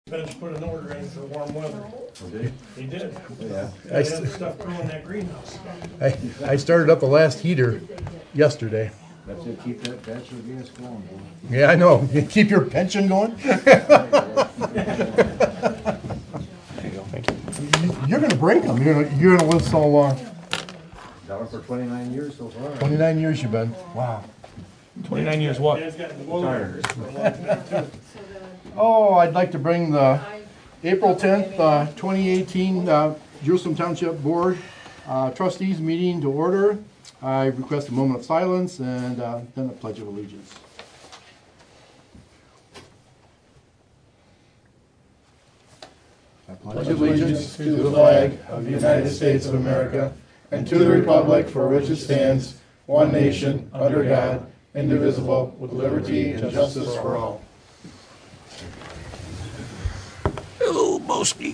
Ben's put an order in for warm weather. Oh, did He did. Yeah. I had stuff growing in that greenhouse. I started up the last heater yesterday. That's it, keep that bachelor gas going, boy. Yeah, I know. You keep your pension going? There you go, thank you. You're gonna break them. You're gonna live so long. $1 for 29 years so far. 29 years you've been. Wow. 29 years what? Dan's got boilers for a long time too. Oh, I'd like to bring the April 10th, 2018 Jerusalem Township Board Trustees meeting to order. I request a moment of silence and then a pledge of allegiance. I pledge allegiance to the flag of the United States of America and to the republic for which it stands, one nation, under God, indivisible, with liberty and justice for all. Hello, Boski.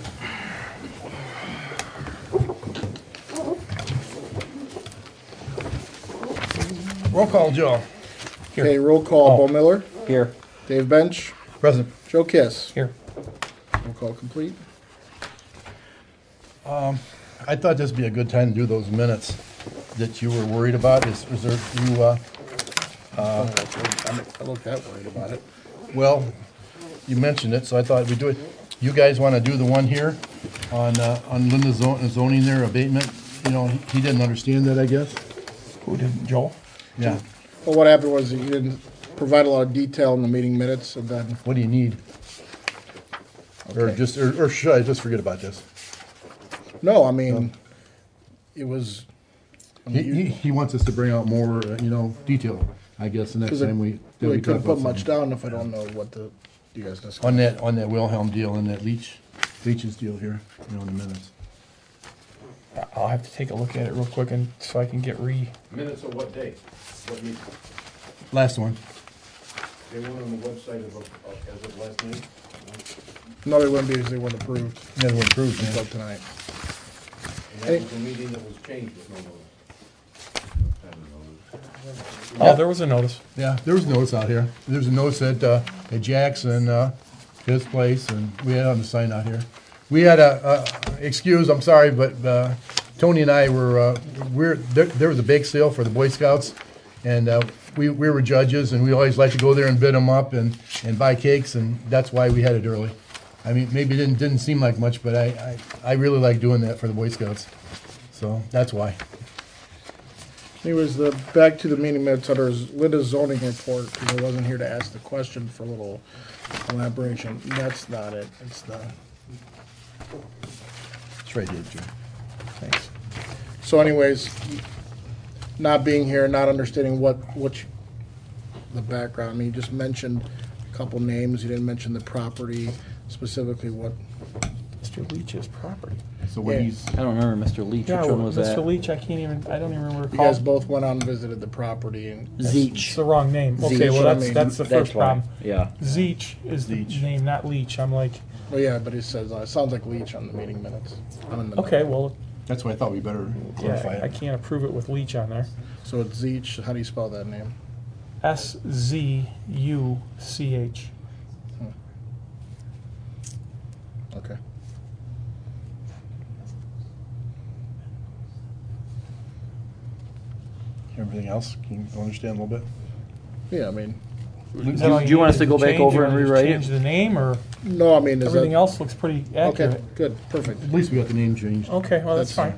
Roll call, Joe. Okay, roll call. Bo Miller, Here. Dave Bench, Present. Joe Kiss. Here. Roll call complete. I thought this would be a good time to do those minutes that you were worried about. Is there, you, I don't look that worried about it. well, you mentioned it, so I thought we'd do it. You guys want to do the one here on Linda's zoning there, abatement? You know, he didn't understand that, I guess? Who did, Joel? Yeah. Well, what happened was that you didn't provide a lot of detail in the meeting minutes, and then What do you need? Or Okay. just, or should I just forget about this? no, I mean, it was He wants us to bring out more, detail, I guess, the next because I time we really talk couldn't about put much something. down if I don't know what you guys discussed. On that Wilhelm deal and that Leach's deal here, in the minutes. I'll have to take a look at it real quick and so I can get Minutes of what day? What meeting? Last one. They went on the website as of last night? No, they wouldn't be because they weren't approved Yeah, they were approved, until man. tonight. And that was a meeting that was changed with no notice. What kind of notice? Oh, there was a notice. Yeah, there was notice out here. There was a notice at Jackson, his place, and we had on the sign out here. We had excuse, I'm sorry, but Tony and I there was a bake sale for the Boy Scouts, and we were judges, and we always like to go there and bid them up and buy cakes, and that's why we had it early. I mean, maybe it didn't seem like much, but I really like doing that for the Boy Scouts, so that's why. Anyways, back to the meeting minutes under Linda's zoning report, because I wasn't here to ask the question for a little elaboration. That's not it. It's the. It's right here, Jim. Thanks. So anyways, not being here, not understanding the background, I mean, you just mentioned a couple names, you didn't mention the property, specifically what, Mr. Leach's property. So what Yeah. he's, I don't remember Mr. Leach. Yeah, Which one was Mr. that? Leach, I don't even remember. you guys both went out and visited the property, and It's Zeech. the wrong name. Okay, Zeech. well I that's mean, that's the That's first why. problem. Yeah. Zeech is the Zeech. name, not Leach. I'm like, well, yeah, but it says, it sounds like Leach on the meeting minutes. I'm in the okay, middle. well, that's why I thought we better clarify yeah, I it. can't approve it with Leach on there. So it's Zeech, how do you spell that name? SZUCH. Okay. Everything else, can you understand a little bit? Yeah, I mean, Is that all Do you want need? us to Did go back change over it, and or just rewrite change it? the name, or no, I mean, is everything that, else looks pretty accurate? okay, good, perfect. At least we got the name changed, Okay, well that's That's- fine.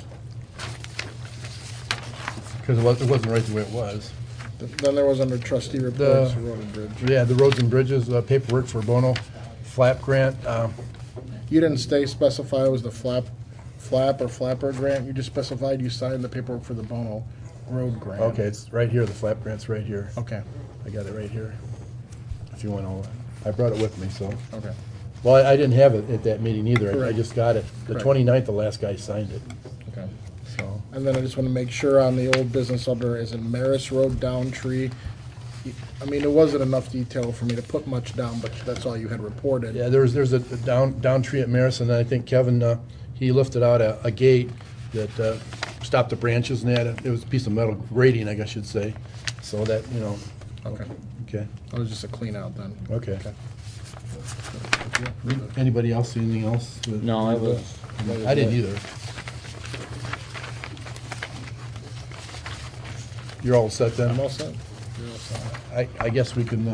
because it wasn't right the way it was. Then there was under trustee reports, road and bridge. Yeah, the roads and bridges, paperwork for Bono, flap grant, You didn't specify it was the flap or flapper grant, you just specified you signed the paperwork for the Bono Road grant. okay, it's right here, the flap grant's right here. Okay, I got it right here. If you want to, I brought it with me, so. okay, Well, I didn't have it at that meeting either, I Correct. just got it. The Correct. 29th, the last guy signed it, okay. so. And then I just want to make sure on the old business under, is it Maris Road down tree? I mean, it wasn't enough detail for me to put much down, but that's all you had reported. Yeah, there's a down tree at Marison, and I think Kevin, he lifted out a gate that stopped the branches and that. It was a piece of metal grating, I guess you'd say. So that, Okay, okay, that was just a clean out then. okay. Okay. Anybody else see anything else? No, it was, I didn't either. You're all set then? I'm all set. You're all set. I guess we can,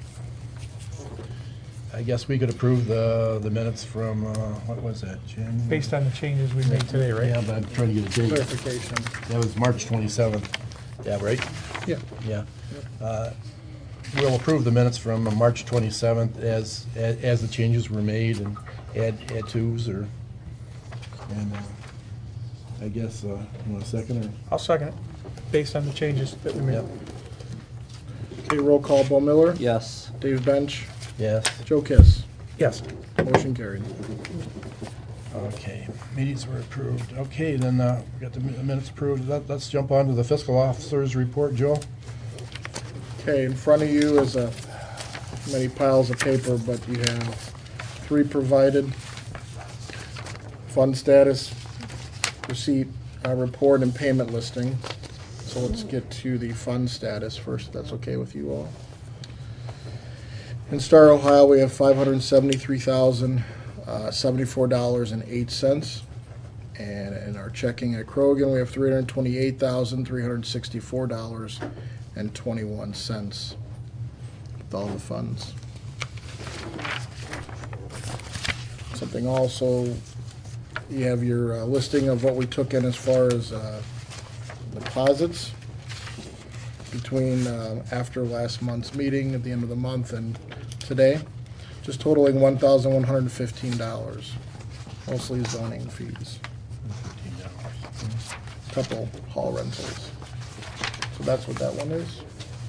I guess we could approve the minutes from, what was that, Jim? Based on the changes we made today, right? Yeah, but I'm trying to get a date. Clarification. That was March 27th. Yeah, right? Yeah. Yeah. We'll approve the minutes from March 27th as the changes were made and add twos or, and I guess, you want a second or? I'll second it, based on the changes that we made. Yep. Okay, roll call, Bo Miller, yes. Dave Bench, Yes. Joe Kiss. Yes. Motion carried. Okay, meetings were approved. Okay, then we got the minutes approved. Let's jump on to the fiscal officer's report, Joe. Okay, in front of you is many piles of paper, but you have 3 provided. Fund status, receipt, report, and payment listing. So let's get to the fund status first, if that's okay with you all. In Star, Ohio, we have $573,074.08. And in our checking at Krogan, we have $328,364.21 with all the funds. Something also, you have your listing of what we took in as far as deposits between after last month's meeting at the end of the month and today, just totaling $1,115, mostly zoning fees. Couple hall rentals. So that's what that one is.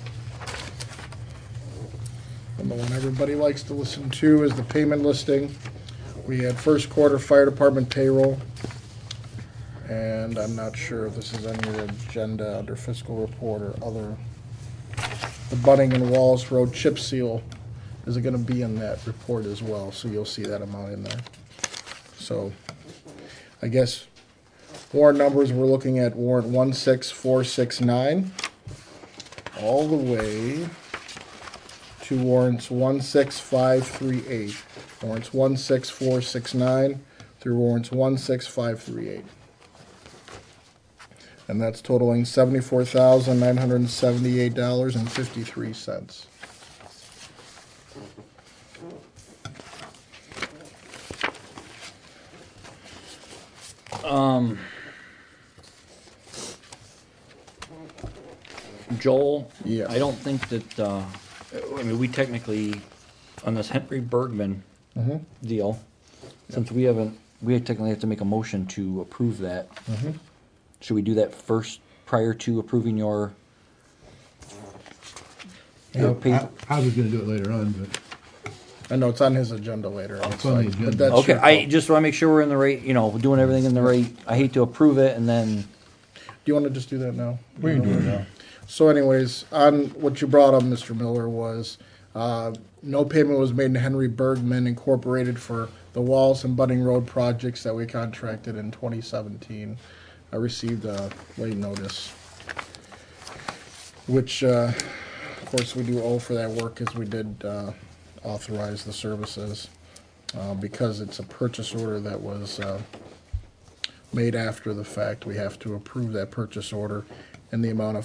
And the one everybody likes to listen to is the payment listing. We had first quarter fire department payroll. And I'm not sure if this is on your agenda under fiscal report or other. The Bunning and Wallace Road chip seal is going to be in that report as well, so you'll see that amount in there. So I guess warrant numbers, we're looking at warrant 16469 all the way to warrants 16538. Warrants 16469 through warrants 16538. And that's totaling $74,978.53. Joel? Yes. I don't think that, I mean, we technically, on this Henry Bergman deal, since we technically have to make a motion to approve that. Should we do that first prior to approving your pay? I was gonna do it later on, but I know it's on his agenda later. It's on the but agenda. that's Okay, your I call. just want to make sure we're in the right, doing everything in the right. I hate to approve it and then, Do you want to just do that now? we can do it now. So anyways, on what you brought up, Mr. Miller, was no payment was made to Henry Bergman Incorporated for the Wallace and Budding Road projects that we contracted in 2017. I received a late notice, which, of course, we do owe for that work as we did authorize the services because it's a purchase order that was made after the fact. We have to approve that purchase order in the amount of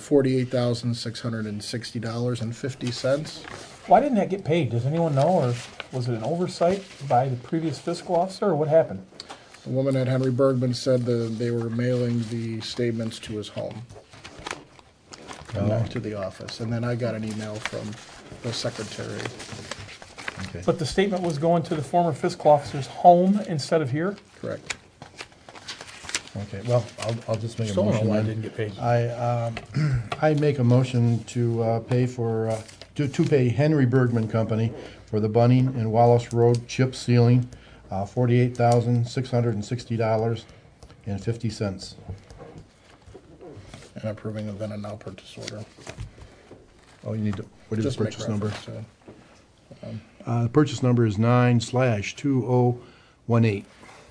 $48,660.50. Why didn't that get paid? Does anyone know, or was it an oversight by the previous fiscal officer, or what happened? The woman at Henry Bergman said that they were mailing the statements to his home, and not to the office. And then I got an email from the secretary. Okay. But the statement was going to the former fiscal officer's home instead of here? Correct. Okay, well, I'll just make a Still don't know motion. why it then. didn't get paid. I make a motion to pay for, to pay Henry Bergman Company for the Bunning and Wallace Road chip sealing, $48,660.50. And approving of then and now purchase order. Oh, you need to, what is the Just make purchase number? reference to- The purchase number is 9/2018.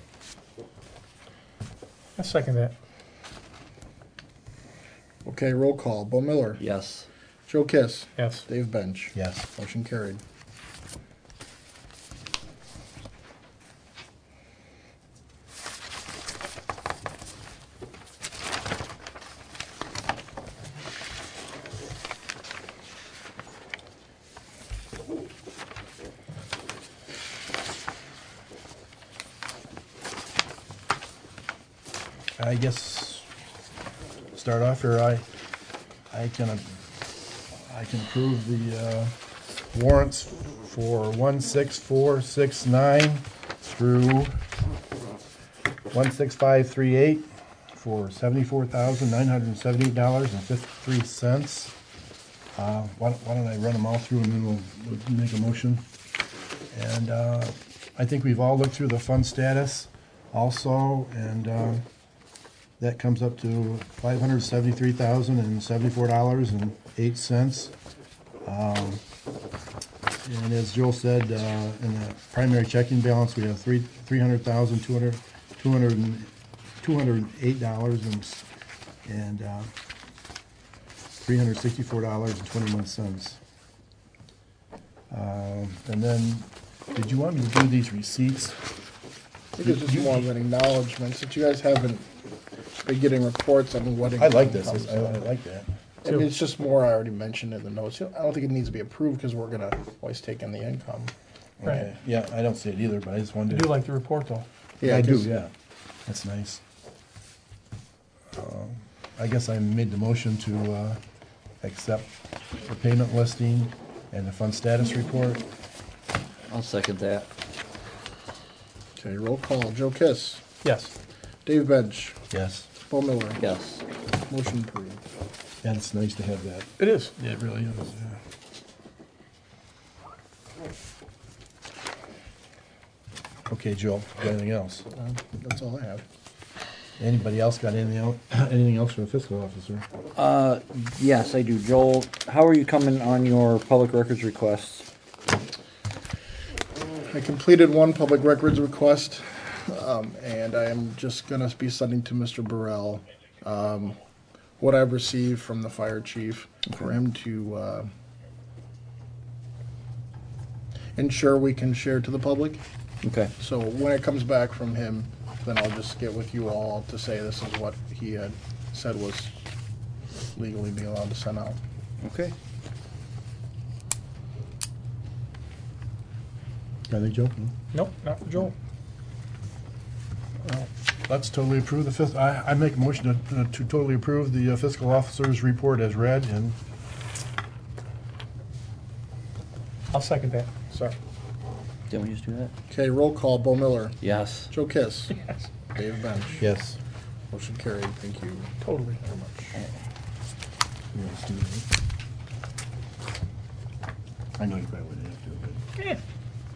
I second that. Okay, roll call. Bo Miller. yes. Joe Kiss. Yes. Dave Bench. Yes. Motion carried. I guess, start off here, I can approve the warrants for 16469 through 16538 for $74,978.53. Why don't I run them all through and then we'll make a motion? And I think we've all looked through the fund status also, and that comes up to $573,074.08. And as Joel said, in the primary checking balance, we have $300,208 and $364.21. And then, did you want me to do these receipts? I think it's just more of an acknowledgement, since you guys haven't been getting reports on what. I like this, income I comes from. like that. I mean, it's just more, I already mentioned in the notes. I don't think it needs to be approved because we're gonna always take in the income. Right. Okay. Yeah, I don't see it either, but I just I wanted do to. like the report though. I do, 'cause- yeah. That's nice. I guess I made the motion to accept the payment listing and the fund status report. I'll second that. Okay, roll call. Joe Kiss, Yes. Dave Bench, Yes. Bo Miller. Yes. Motion approved. Yeah, it's nice to have that. It is. Yeah, it really is, yeah. Okay, Joe, got anything else? That's all I have. Anybody else got anything else, for the fiscal officer? Yes, I do. Joel, how are you coming on your public records requests? I completed one public records request, and I am just gonna be sending to Mr. Burrell, what I've received from the fire chief for him to, ensure we can share to the public. Okay. So when it comes back from him, then I'll just get with you all to say this is what he had said was legally be allowed to send out. Okay. Got anything, Joe? Nope, not for Joel. Let's totally approve the fiscal, I make a motion to totally approve the fiscal officer's report as read, and I'll second that. Sorry. Didn't we just do that? Okay, roll call. Bo Miller, Yes. Joe Kiss, Yes. Dave Bench. yes. Motion carried. Thank you Totally. very much. Yeah, let's do that. I know you probably wouldn't have to, but. Yeah.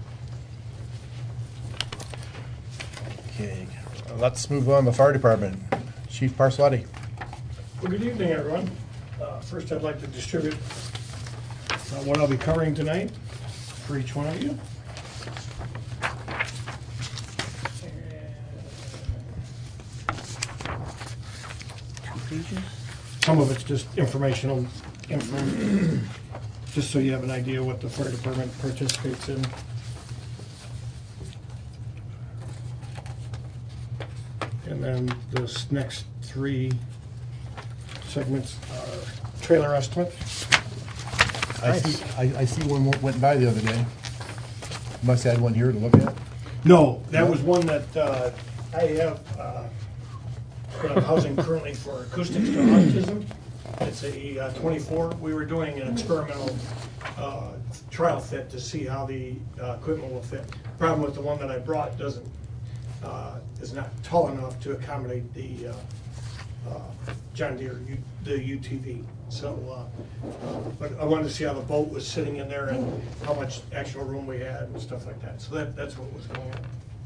Okay, let's move on to the fire department. Chief Parcelotti. Well, good evening, everyone. First, I'd like to distribute what I'll be covering tonight for each one of you. Some of it's just informational info, just so you have an idea what the fire department participates in. And then this next three segments are trailer estimates. I see one went by the other day. Must have had one here to look at. No, that was one that I have put on housing currently for acoustics to autism. It's a 24. We were doing an experimental trial fit to see how the equipment will fit. Problem with the one that I brought is not tall enough to accommodate the John Deere, the UTV. So, but I wanted to see how the boat was sitting in there and how much actual room we had and stuff like that. So that's what was going on.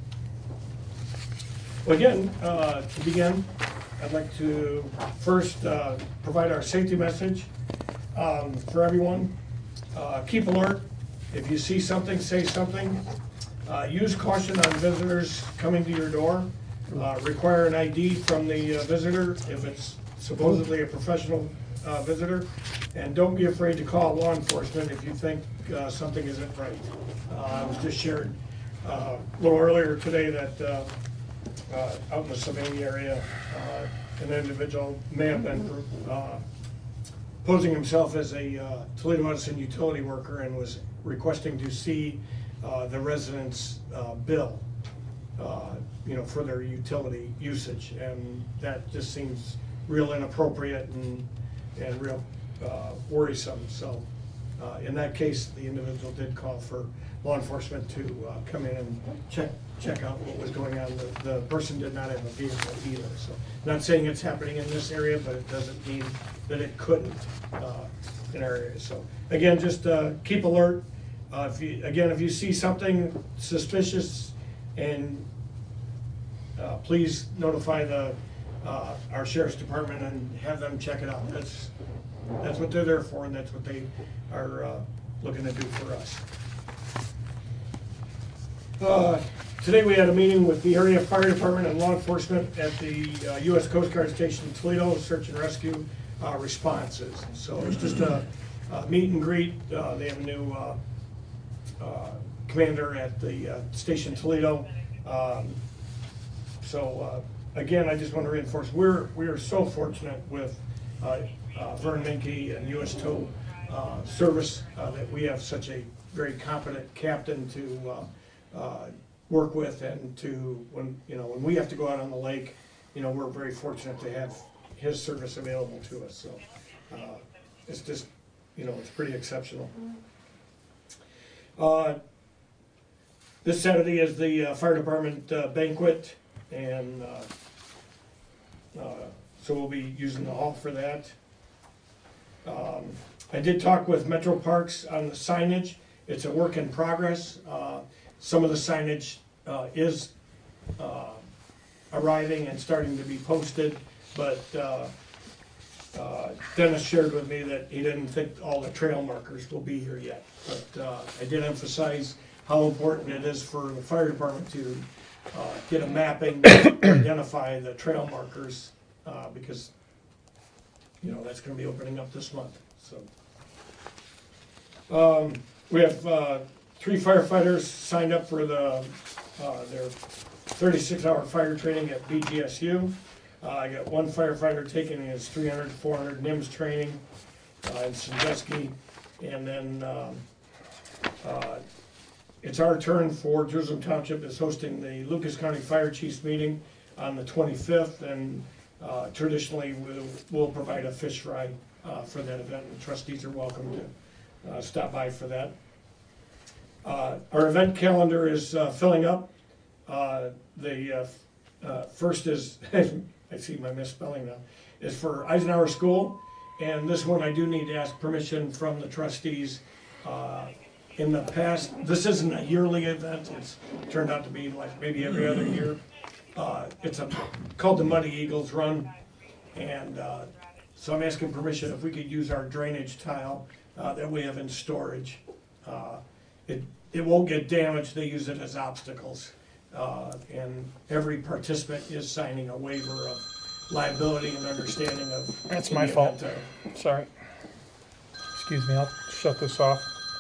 Well, again, to begin, I'd like to first provide our safety message for everyone. Keep alert. If you see something, say something. Use caution on visitors coming to your door. Require an ID from the visitor if it's supposedly a professional visitor. And don't be afraid to call law enforcement if you think something isn't right. I was just shared a little earlier today that out in the Sylvania area, an individual may have been posing himself as a Toledo Edison utility worker and was requesting to see the resident's bill for their utility usage. And that just seems real inappropriate and real worrisome. So in that case, the individual did call for law enforcement to come in and check out what was going on. The person did not have a vehicle either. So not saying it's happening in this area, but it doesn't mean that it couldn't in our area. So again, just keep alert. If you see something suspicious, and please notify our sheriff's department and have them check it out. That's what they're there for, and that's what they are looking to do for us. Today we had a meeting with the area fire department and law enforcement at the U.S. Coast Guard Station in Toledo, search and rescue responses. So it's just a meet and greet. They have a new commander at the station Toledo. Again, I just want to reinforce, we are so fortunate with Vern Minke and U.S. Tow Service that we have such a very competent captain to work with, and to when we have to go out on the lake, we're very fortunate to have his service available to us. So it's just it's pretty exceptional. This Saturday is the fire department banquet, and so we'll be using the hall for that. I did talk with Metro Parks on the signage. It's a work in progress. Some of the signage is arriving and starting to be posted, but Dennis shared with me that he didn't think all the trail markers will be here yet. But I did emphasize how important it is for the fire department to get a mapping to identify the trail markers, because that's going to be opening up this month. So we have 3 firefighters signed up for their 36-hour fire training at BGSU. I got 1 firefighter taking his 300-400 NIMS training in Sandusky, and then it's our turn for Jerusalem Township is hosting the Lucas County Fire Chiefs meeting on the 25th, and traditionally we'll provide a fish fry for that event, and trustees are welcome to stop by for that. Our event calendar is filling up. The first is, I see my misspelling now, is for Eisenhower School, and this one I do need to ask permission from the trustees. In the past, this isn't a yearly event, it's turned out to be like maybe every other year. It's called the Muddy Eagles Run, and so I'm asking permission if we could use our drainage tile that we have in storage. It won't get damaged, they use it as obstacles. And every participant is signing a waiver of liability and understanding of. That's my fault. Sorry. Excuse me, I'll shut this off.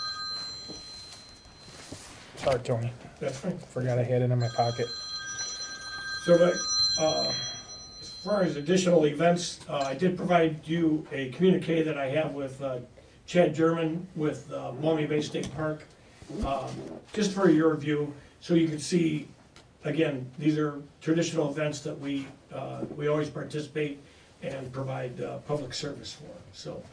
Sorry, Tony. That's fine. Forgot I had it in my pocket. So as far as additional events, I did provide you a communique that I have with Chad German with Maumee Bay State Park, just for your review, so you can see. Again, these are traditional events that we always participate and provide public service for. So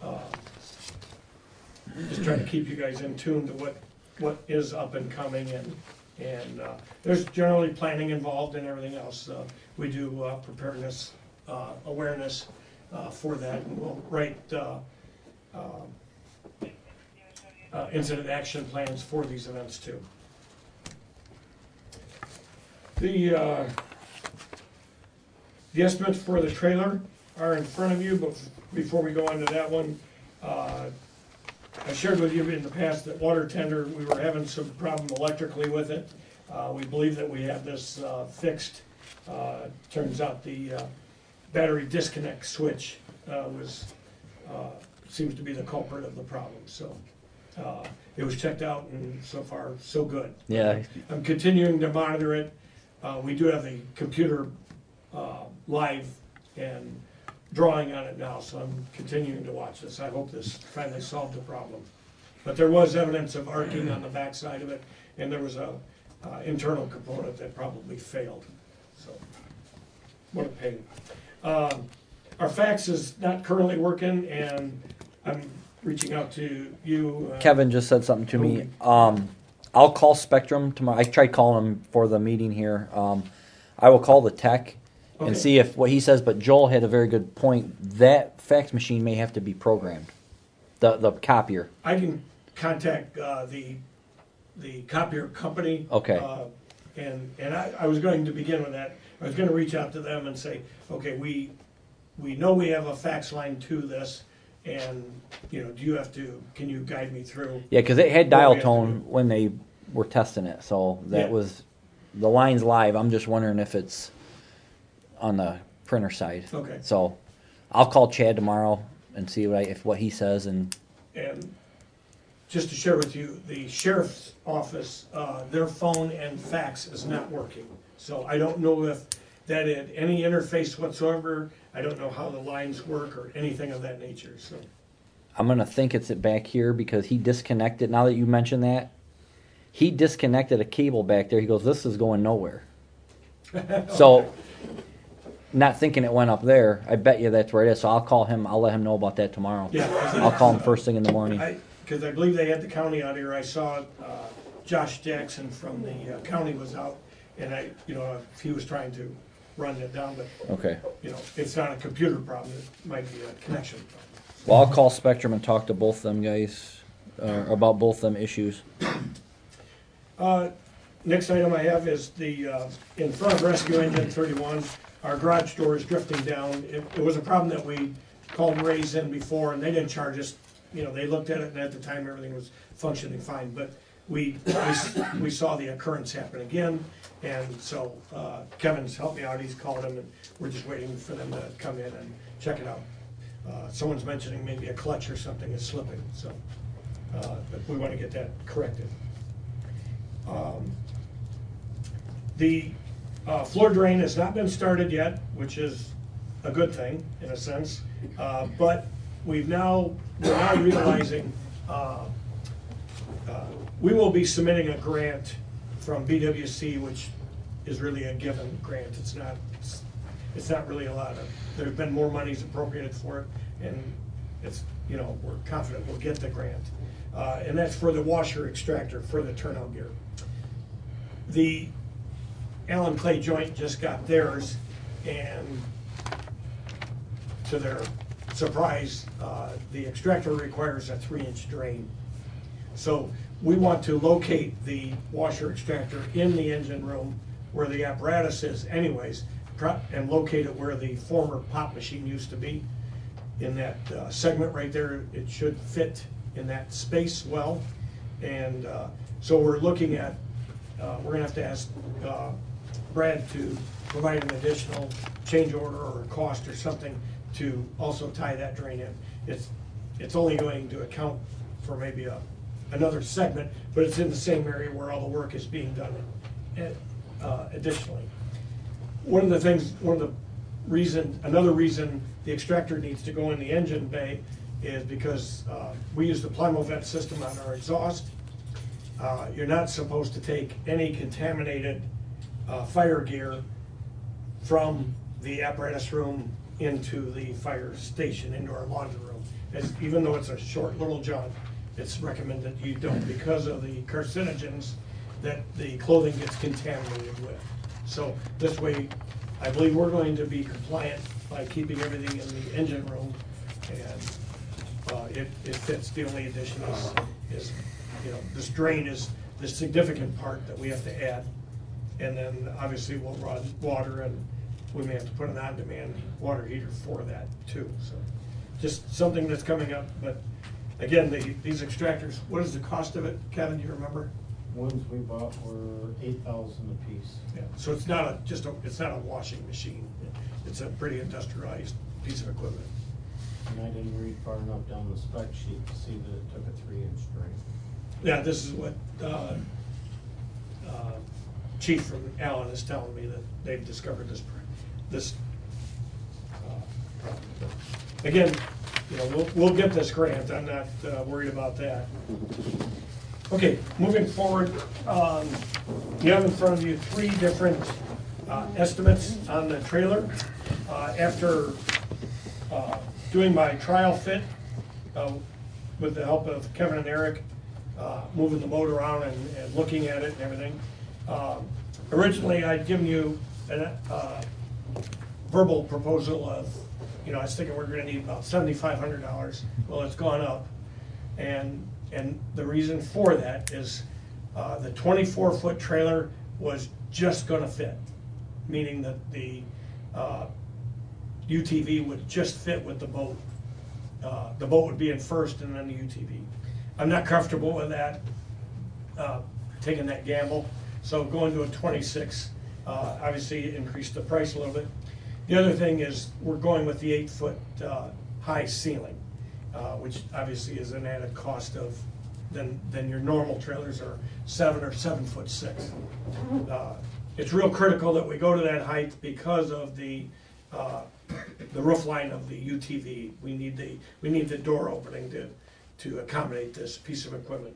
just trying to keep you guys in tune to what is up and coming, and there's generally planning involved and everything else. We do preparedness, awareness for that, and we'll write incident action plans for these events too. The estimates for the trailer are in front of you, but before we go on to that one, I shared with you in the past that water tender, we were having some problem electrically with it. We believe that we have this fixed. Turns out the battery disconnect switch seems to be the culprit of the problem. So it was checked out, and so far so good. Yeah. I'm continuing to monitor it. We do have the computer live and drawing on it now, so I'm continuing to watch this. I hope this finally solved the problem. But there was evidence of arcing on the backside of it, and there was a internal component that probably failed, so, what a pain. Our fax is not currently working, and I'm reaching out to you. Kevin just said something to me. I'll call Spectrum tomorrow. I tried calling him for the meeting here. I will call the tech and Okay. see if what he says. But Joel had a very good point. That fax machine may have to be programmed. The copier. I can contact the copier company. Okay. And I was going to begin with that. I was going to reach out to them and say, okay, we know we have a fax line to this, and can you guide me through? Yeah, because it had What dial we have to tone when they were testing it, so that Yeah. was the line's live. I'm just wondering if it's on the printer side. Okay. So I'll call Chad tomorrow and see what he says, and And just to share with you, the sheriff's office, their phone and fax is not working. So I don't know if that had any interface whatsoever. I don't know how the lines work or anything of that nature, so. I'm gonna think it's back here because he disconnected. Now that you mention that, he disconnected a cable back there. He goes, "This is going nowhere." So, not thinking it went up there. I bet you that's where it is. So I'll call him. I'll let him know about that tomorrow. Yeah. I'll call him first thing in the morning. Because I believe they had the county out here. I saw Josh Jackson from the county was out, and if he was trying to run it down, but, Okay. it's not a computer problem. It might be a connection problem. Well, I'll call Spectrum and talk to both them guys about both them issues. Next item I have is in front of Rescue Engine 31, our garage door is drifting down. It was a problem that we called Ray's in before, and they didn't charge us. They looked at it, and at the time, everything was functioning fine. But we saw the occurrence happen again, and so Kevin's helped me out. He's called them, and we're just waiting for them to come in and check it out. Someone's mentioning maybe a clutch or something is slipping, so but we want to get that corrected. The floor drain has not been started yet, which is a good thing in a sense, but we're now realizing we will be submitting a grant from BWC, which is really a given grant. It's not really a lot of. There's been more monies appropriated for it, and we're confident we'll get the grant, and that's for the washer extractor for the turnout gear. The Allen Clay Joint just got theirs, and to their surprise, the extractor requires a 3-inch drain. So we want to locate the washer extractor in the engine room where the apparatus is anyways, and locate it where the former pop machine used to be. In that segment right there, it should fit in that space well. And so we're looking at, we're gonna have to ask Brad to provide an additional change order or a cost or something to also tie that drain in. It's only going to account for maybe another segment, but it's in the same area where all the work is being done additionally. Another reason the extractor needs to go in the engine bay is because we use the Plymouth system on our exhaust. You're not supposed to take any contaminated fire gear from the apparatus room into the fire station, into our laundry room. Even though it's a short little jaunt, it's recommended you don't because of the carcinogens that the clothing gets contaminated with. So this way, I believe we're going to be compliant by keeping everything in the engine room, and it fits. The only addition is this drain is the significant part that we have to add, and then obviously we'll run water, and we may have to put an on-demand water heater for that too. So just something that's coming up. But again, these extractors, what is the cost of it, Kevin? Do you remember? Ones we bought were $8,000 a piece. Yeah. So it's not it's not a washing machine. It's a pretty industrialized piece of equipment. And I didn't read far enough down the spec sheet to see that it took a 3-inch drain. Yeah, this is what Chief from Allen is telling me, that they've discovered this problem. But again, we'll get this grant. I'm not worried about that. Okay, moving forward, you have in front of you 3 different estimates on the trailer. After doing my trial fit with the help of Kevin and Eric, moving the boat around and looking at it and everything. Originally, I'd given you a verbal proposal of, I was thinking we're gonna need about $7,500. Well, it's gone up. And the reason for that is the 24-foot trailer was just gonna fit, meaning that the UTV would just fit with the boat. The boat would be in first and then the UTV. I'm not comfortable with that, taking that gamble. So going to a 26, obviously increased the price a little bit. The other thing is we're going with the 8-foot high ceiling, which obviously is an added cost of than your normal trailers are 7 or 7'6". It's real critical that we go to that height because of the roof line of the UTV. We need the door opening to accommodate this piece of equipment.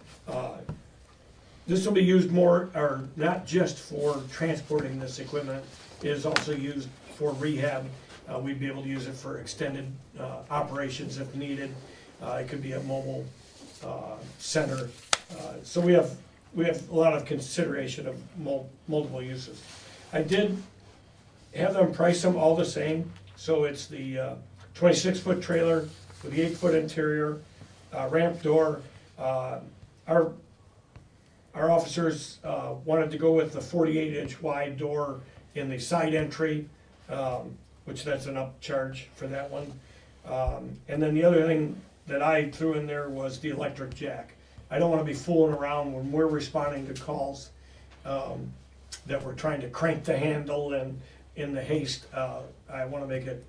This will be used more, or not just for transporting this equipment. It is also used for rehab. We'd be able to use it for extended operations if needed. It could be a mobile center. So we have a lot of consideration of multiple uses. I did have them price them all the same. So it's the 26-foot trailer with the 8-foot interior, ramp door. Our officers wanted to go with the 48-inch wide door in the side entry, which that's an upcharge for that one. And then the other thing that I threw in there was the electric jack. I don't want to be fooling around when we're responding to calls that we're trying to crank the handle, and in the haste, I want to make it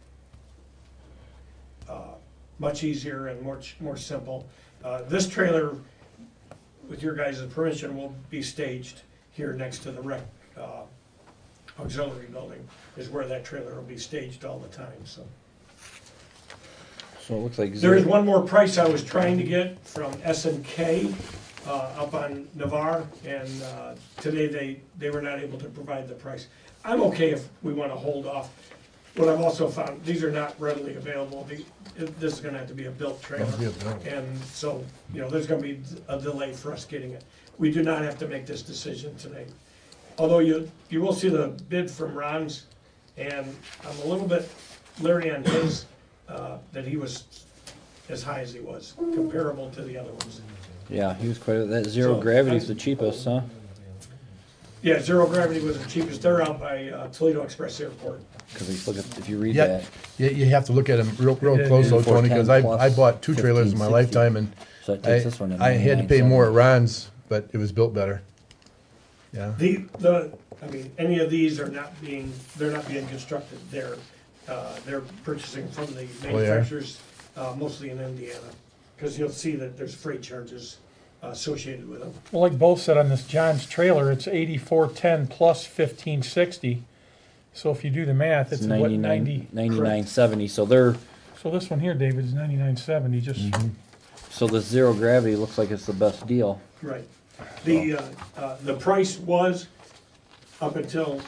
much easier and more simple. This trailer, with your guys' permission, will be staged here next to the rec auxiliary building, is where that trailer will be staged all the time. So So it looks like there is one more price I was trying to get from S&K up on Navarre, and today they were not able to provide the price. I'm okay if we want to hold off. What I've also found, these are not readily available. This is going to have to be a built trailer, and so there's going to be a delay for us getting it. We do not have to make this decision today. Although you will see the bid from Ron's, and I'm a little bit leery on his, that he was as high as he was, comparable to the other ones. Yeah, he was quite. That zero So, gravity's the cheapest, huh? Yeah, Zero Gravity was the cheapest. They're out by Toledo Express Airport. Because if you read Yeah, that, you have to look at them real close though, Tony, because I bought 2 trailers in my 1560. lifetime, and so that takes this one to I had to pay 99.70. more at Ron's, but it was built better. Yeah. Any of these they're not being constructed. They're purchasing from the manufacturers, mostly in Indiana, because you'll see that there's freight charges associated with them. Well, like both said on this John's trailer, it's 8410 plus 1560. So if you do the math, it's what, 90. 99.70. So they're So this one here, David, is 9970. Just so the zero gravity looks like it's the best deal. Right. The price was up until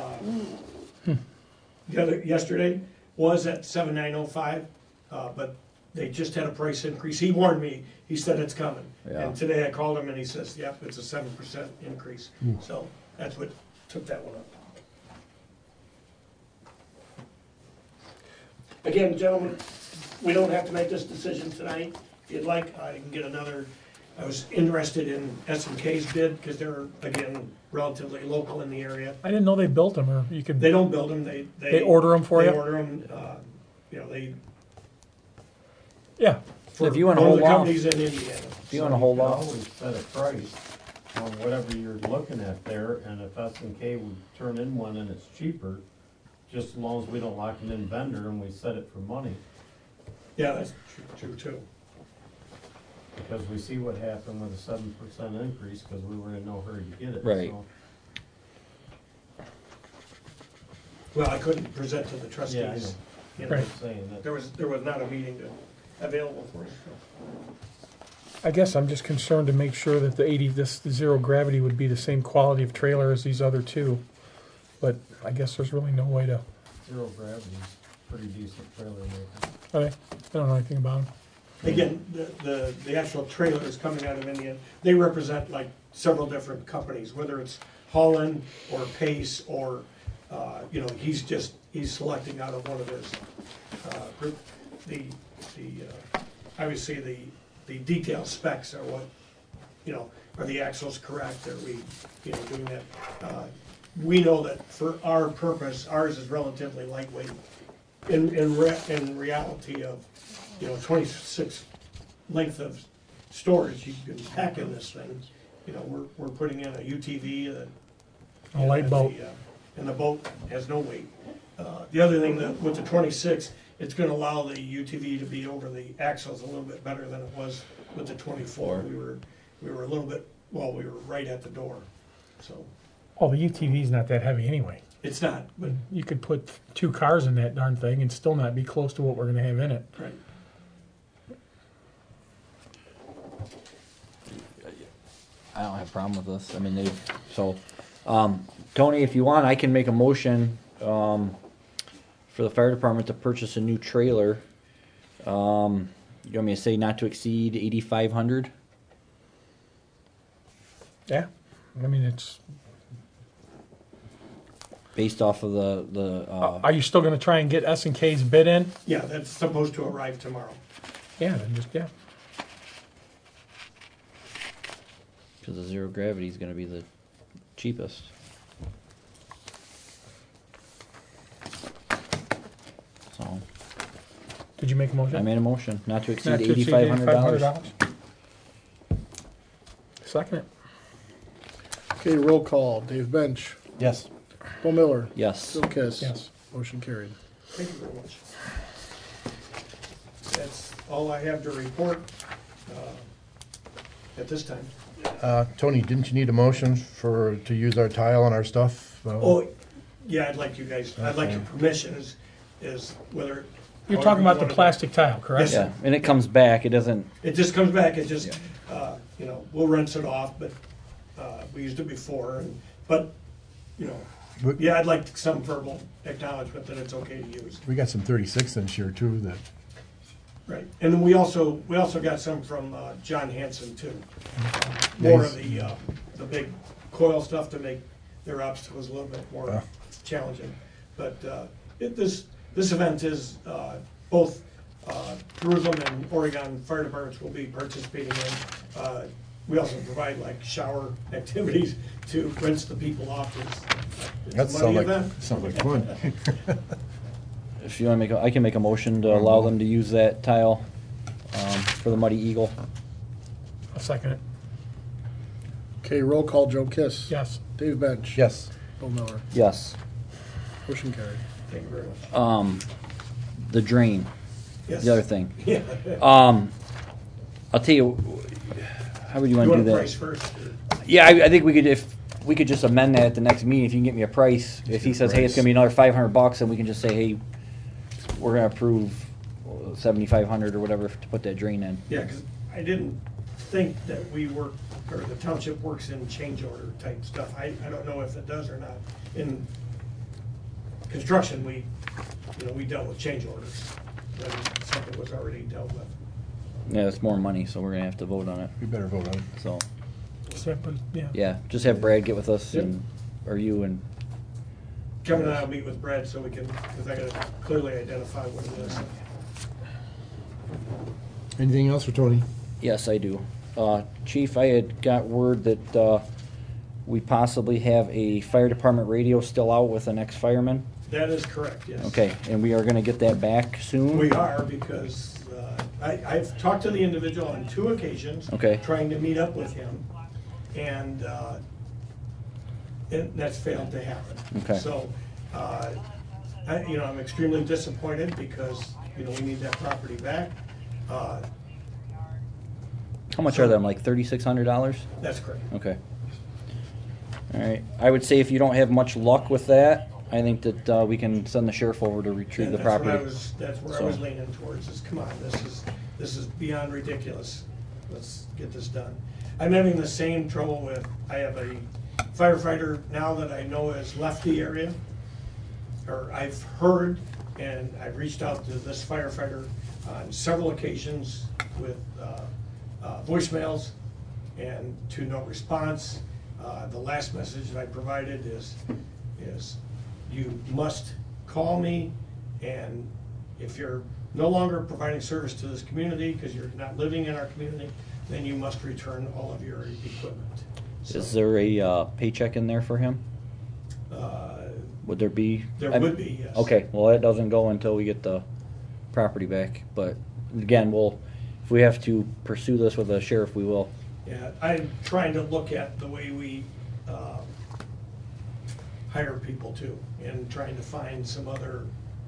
yesterday was at 7,905, but they just had a price increase. He warned me. He said it's coming. Yeah. And today I called him and he says, "Yep, it's a 7% increase." So that's what took that one up. Again, gentlemen, we don't have to make this decision tonight. If you'd like, I can get another. I was interested in S&K's bid because they're, again, relatively local in the area. I didn't know they built them, or you could. They don't build them, They order them for you? They order them, Yeah. for If you wanna one of hold the off. companies in Indiana. If you want to hold You can off, always set a price on whatever you're looking at there, and if S&K would turn in one and it's cheaper, just as long as we don't lock an in vendor and we set it for money, Yeah, that's true too. because we see what happened with a 7% increase, because we were in no hurry to get it. Right. So, Well, I couldn't present to the Yeah, I trustees. know. You know, Right. I'm saying that. there was not a meeting available for us. I guess I'm just concerned to make sure that the zero gravity would be the same quality of trailer as these other two. But I guess there's really no way to, Zero Gravity's pretty decent trailer maker. I don't know anything about them. Again, the actual trailer is coming out of Indian. They represent like several different companies, whether it's Holland or Pace or, you know, he's selecting out of one of his group. Obviously the detailed specs are what, you know, are the axles correct? Are we, you know, doing that? We know that for our purpose, ours is relatively lightweight. In reality of, you know, 26 length of storage you can pack in this thing. You know, we're putting in a UTV that. A light boat. And the boat has no weight. The other thing that with the 26, it's gonna allow the UTV to be over the axles a little bit better than it was with the 24. We were a little bit, well, we were right at the door, so. Well, the UTV's not that heavy anyway. It's not, but, You could put 2 cars in that darn thing and still not be close to what we're gonna have in it. right. I don't have a problem with this. I mean, Tony, if you want, I can make a motion for the fire department to purchase a new trailer. You want me to say not to exceed 8,500? Yeah, I mean, it's, Based off of the are you still gonna try and get S&K's bid in? Yeah, that's supposed to arrive tomorrow. Yeah, then just, yeah. because the zero gravity is going to be the cheapest. So Did you make a motion? I made a motion not to exceed Not to exceed $8,500. $8,500. Second it. Okay, roll call. Dave Bench. Yes. Bill Miller. Yes. Bill Kiss. Yes. Motion carried. Thank you very much. That's all I have to report at this time. Tony, didn't you need a motion to use our tile on our stuff? Oh, yeah, I'd like your permission is whether. You're however talking you about the wanna- plastic tile, correct? Yes, Yeah, and it comes back. It doesn't. It just comes back, it just, you know, we'll rinse it off, but we used it before, but, you know, But- yeah, I'd like some verbal acknowledgement that it's okay to use. We got some 36 inch here too that, Right, and then we also got some from John Hanson too. More of the big coil stuff to make their obstacles a little bit more challenging. But this event is both Jerusalem and Oregon fire departments will be participating in. We also provide like shower activities to rinse the people off. It's that a muddy event. sounds like fun. If you want to I can make a motion to allow them to use that tile for the Muddy Eagle. I'll second it. Okay, roll call. Joe Kiss. Yes. Dave Bench. Yes. Bill Miller. Yes. Motion carried. Thank you very much. The drain. Yes. The other thing. Yeah. I'll tell you. How would you want You to want do a that? price first? Yeah, I think if we could just amend that at the next meeting. If you can get me a price, if he says, hey, it's gonna be another $500, then we can just say, hey, we're gonna approve $7,500 or whatever to put that drain in. Yeah, because I didn't think that we work, or the township works in change order type stuff. I don't know if it does or not. In construction, we dealt with change orders when something was already dealt with. Yeah, it's more money, so we're gonna have to vote on it. We better vote on it. So Separate, yeah. yeah, just have Brad get with us Yep. or you and Kevin and I will meet with Brad so we can, because I gotta clearly identify what it is. Anything else for Tony? yes, I do. Chief, I had got word that we possibly have a fire department radio still out with an ex-fireman. That is correct, yes. Okay, and we are gonna get that back soon? We are, because I've talked to the individual on 2 occasions. Okay. Trying to meet up with him, and that's failed to happen. Okay. So, I'm extremely disappointed because, we need that property back. How much are them, like $3,600? That's correct. Okay. All right, I would say if you don't have much luck with that, I think that we can send the sheriff over to retrieve And the property. That's where I was leaning towards, is come on, this is beyond ridiculous. let's get this done. I'm having the same trouble with, I have a firefighter now that I know has left the area, or I've heard, and I've reached out to this firefighter on several occasions with voicemails and to no response. The last message that I provided is you must call me, and if you're no longer providing service to this community because you're not living in our community, then you must return all of your equipment. Is there a paycheck in there for him? Would there be? There would be, yes. Okay, well, it doesn't go until we get the property back. But again, if we have to pursue this with the sheriff, we will. Yeah, I'm trying to look at the way we hire people too, and trying to find some other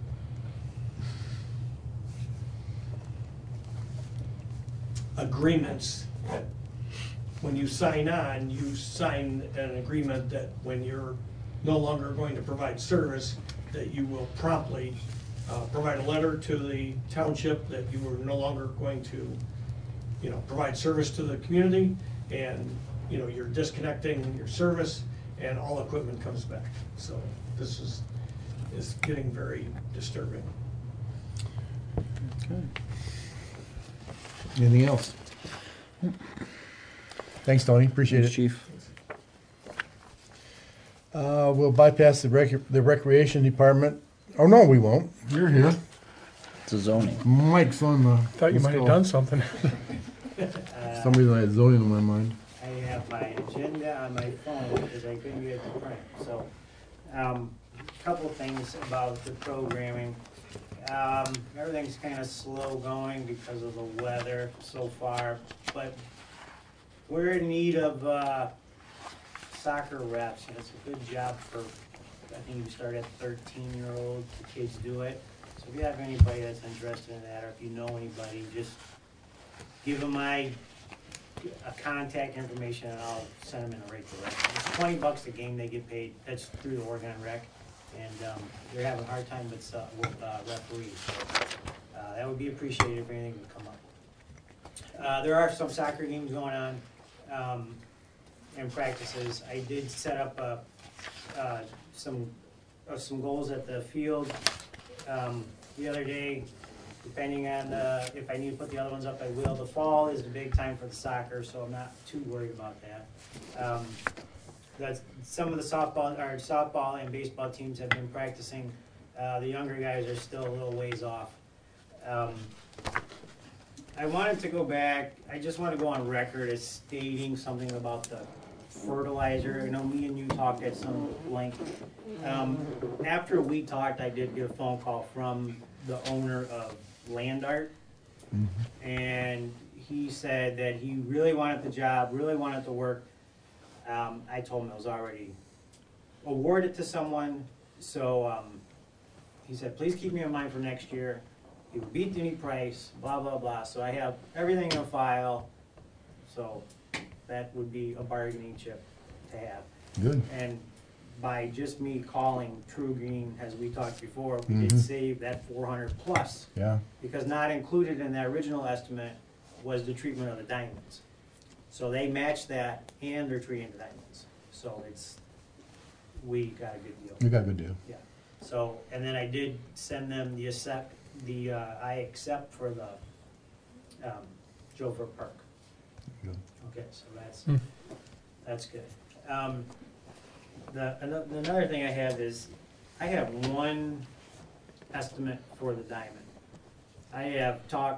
agreements that when you sign on, you sign an agreement that when you're no longer going to provide service, that you will promptly provide a letter to the township that you are no longer going to, provide service to the community, and, you're disconnecting your service, and all equipment comes back. So this is getting very disturbing. Anything else? Thanks, Tony, appreciate it. Thanks, Chief. We'll bypass the recreation department. Oh, no, we won't. You're here. It's a zoning. Mike's on the. Thought you might have done something. For some reason I had zoning in my mind. I have my agenda on my phone because I couldn't get it to print. So, couple things about the programming. Everything's kind of slow going because of the weather so far, but we're in need of soccer reps, and it's a good job for, I think you start at 13-year-old, the kids do it. So if you have anybody that's interested in that, or if you know anybody, just give them my contact information and I'll send them in a rate direction. It's $20 a game they get paid. That's through the Oregon Rec, and they're having a hard time with referees. So, that would be appreciated if anything would come up. There are some soccer games going on and practices. I did set up some goals at the field the other day. Depending on if I need to put the other ones up, I will. The fall is the big time for the soccer, so I'm not too worried about that. That's some of the softball and baseball teams have been practicing. The younger guys are still a little ways off. I wanted to go back. I just want to go on record as stating something about the fertilizer. I know me and you talked at some length. After we talked, I did get a phone call from the owner of Land Art, and he said that he really wanted the job, really wanted to work. I told him it was already awarded to someone, so he said, please keep me in mind for next year. He would beat any price, blah, blah, blah. So I have everything in a file, so that would be a bargaining chip to have. Good. And by just me calling True Green, as we talked before, we did save that 400 plus. Yeah. Because not included in that original estimate was the treatment of the diamonds. So they matched that and they're treating the diamonds. So we got a good deal. You got a good deal. Yeah. So, and then I did send them I accept for the Jofer Park. Good. Okay, so that's good. Another thing I have is, I have one estimate for the diamond. I have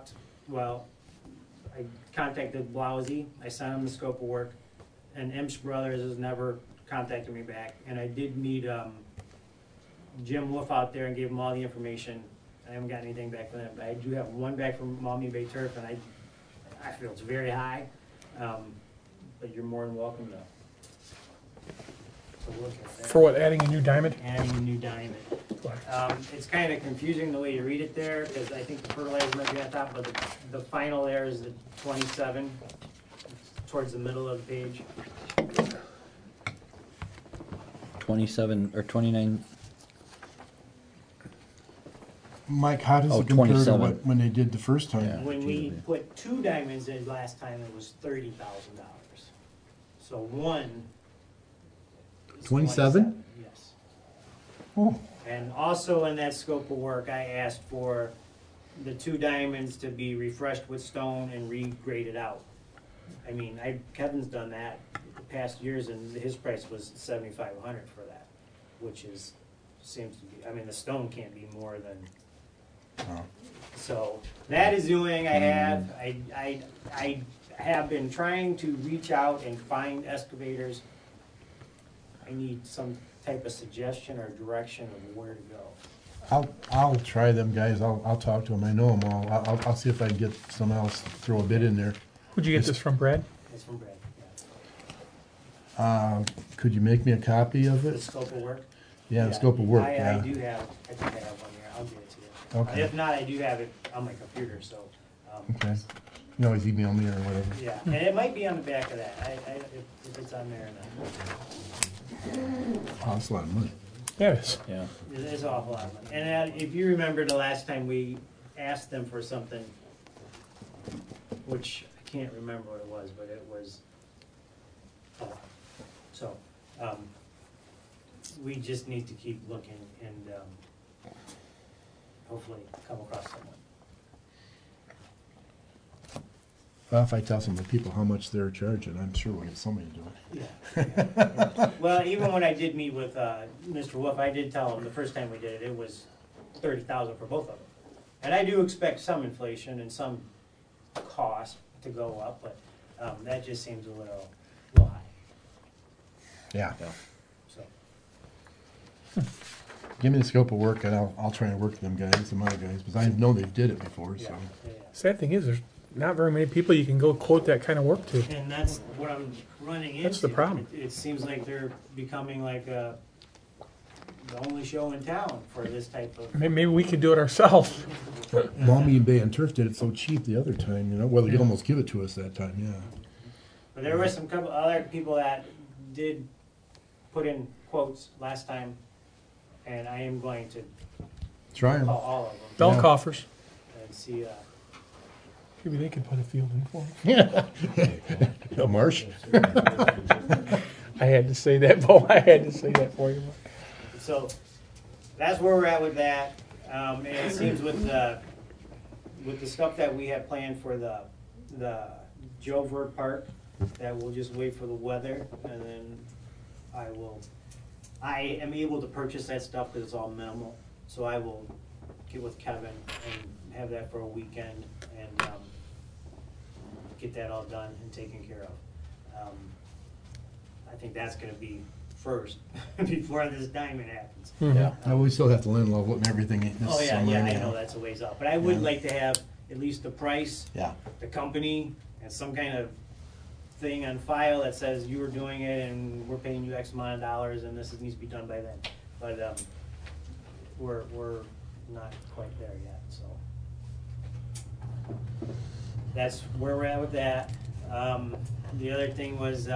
I contacted Blousy, I sent him the scope of work, and Imps Brothers has never contacted me back, and I did meet Jim Wolf out there and gave him all the information. I haven't gotten anything back from them, but I do have one back from Maumee Bay Turf, and I feel it's very high, but you're more than welcome to look at that. For what, adding a new diamond? Adding a new diamond. It's kind of confusing the way you read it there, because I think the fertilizer might be on top, but the final there is the 27, towards the middle of the page. 27 or 29. Mike, how does Oh, it compare to 27. what, when they did the first time? Yeah. When we put 2 diamonds in last time, it was $30,000. So one. is 27? Yes. Oh. And also in that scope of work, I asked for the 2 diamonds to be refreshed with stone and regraded out. I mean, Kevin's done that the past years, and his price was $7,500 for that, which seems to be, I mean, the stone can't be more than. So that is the only thing I have. I have been trying to reach out and find excavators. I need some type of suggestion or direction of where to go. I'll try them guys, I'll talk to them, I know them all, I'll see if I can get someone else, to throw a bid in there. Who'd you get this from, Brad? It's from Brad, yeah. Could you make me a copy of The it? scope of work? Yeah, the scope of work, I yeah. do have, I think I have one here, I'll give it to you. Okay. If not, I do have it on my computer, so. Okay. You can always email me or whatever. Yeah, and it might be on the back of that, if it's on there or not. Oh, that's a lot of money. Yeah, it is. Yeah. It's an awful lot of money. And if you remember the last time we asked them for something, which I can't remember what it was, but it was, so, we just need to keep looking and, hopefully come across someone. Well, if I tell some of the people how much they're charging, I'm sure we'll get somebody to do it. Yeah. Well, even when I did meet with, Mr. Wolf, I did tell him the first time we did it, it was $30,000 for both of them. And I do expect some inflation and some cost to go up, but, that just seems a little high, Yeah. so. Give me the scope of work and I'll try and work with them guys, some other guys, because I know they've did it before, Yeah, so. yeah. Sad thing is, there's not very many people you can go quote that kind of work to. And that's what I'm running into. That's the problem. It seems like they're becoming like, the only show in town for this type of. Maybe we could do it ourselves. Mommy and Bay and Turf did it so cheap the other time, you know, well, they almost give it to us that time, yeah. But there were some couple other people that did put in quotes last time, and I am going to Try call them. all of them Bell Yeah. coffers. and see, Maybe they could put a field in for them. A marsh? I had to say that, Bo. I had to say that for you. so that's where we're at with that. And it seems with the stuff that we have planned for the Jover Park, that we'll just wait for the weather, and then I am able to purchase that stuff because it's all minimal. So I will get with Kevin and have that for a weekend and get that all done and taken care of. I think that's gonna be first before this diamond happens. Yeah. No, we still have to land level it and everything this Oh, yeah, summer yeah, I anyhow. know that's a ways out, but I would Yeah. like to have at least the price, Yeah. the company, and some kind of thing on file that says you were doing it and we're paying you X amount of dollars and this needs to be done by then. But, we're not quite there yet, so. That's where we're at with that. The other thing was,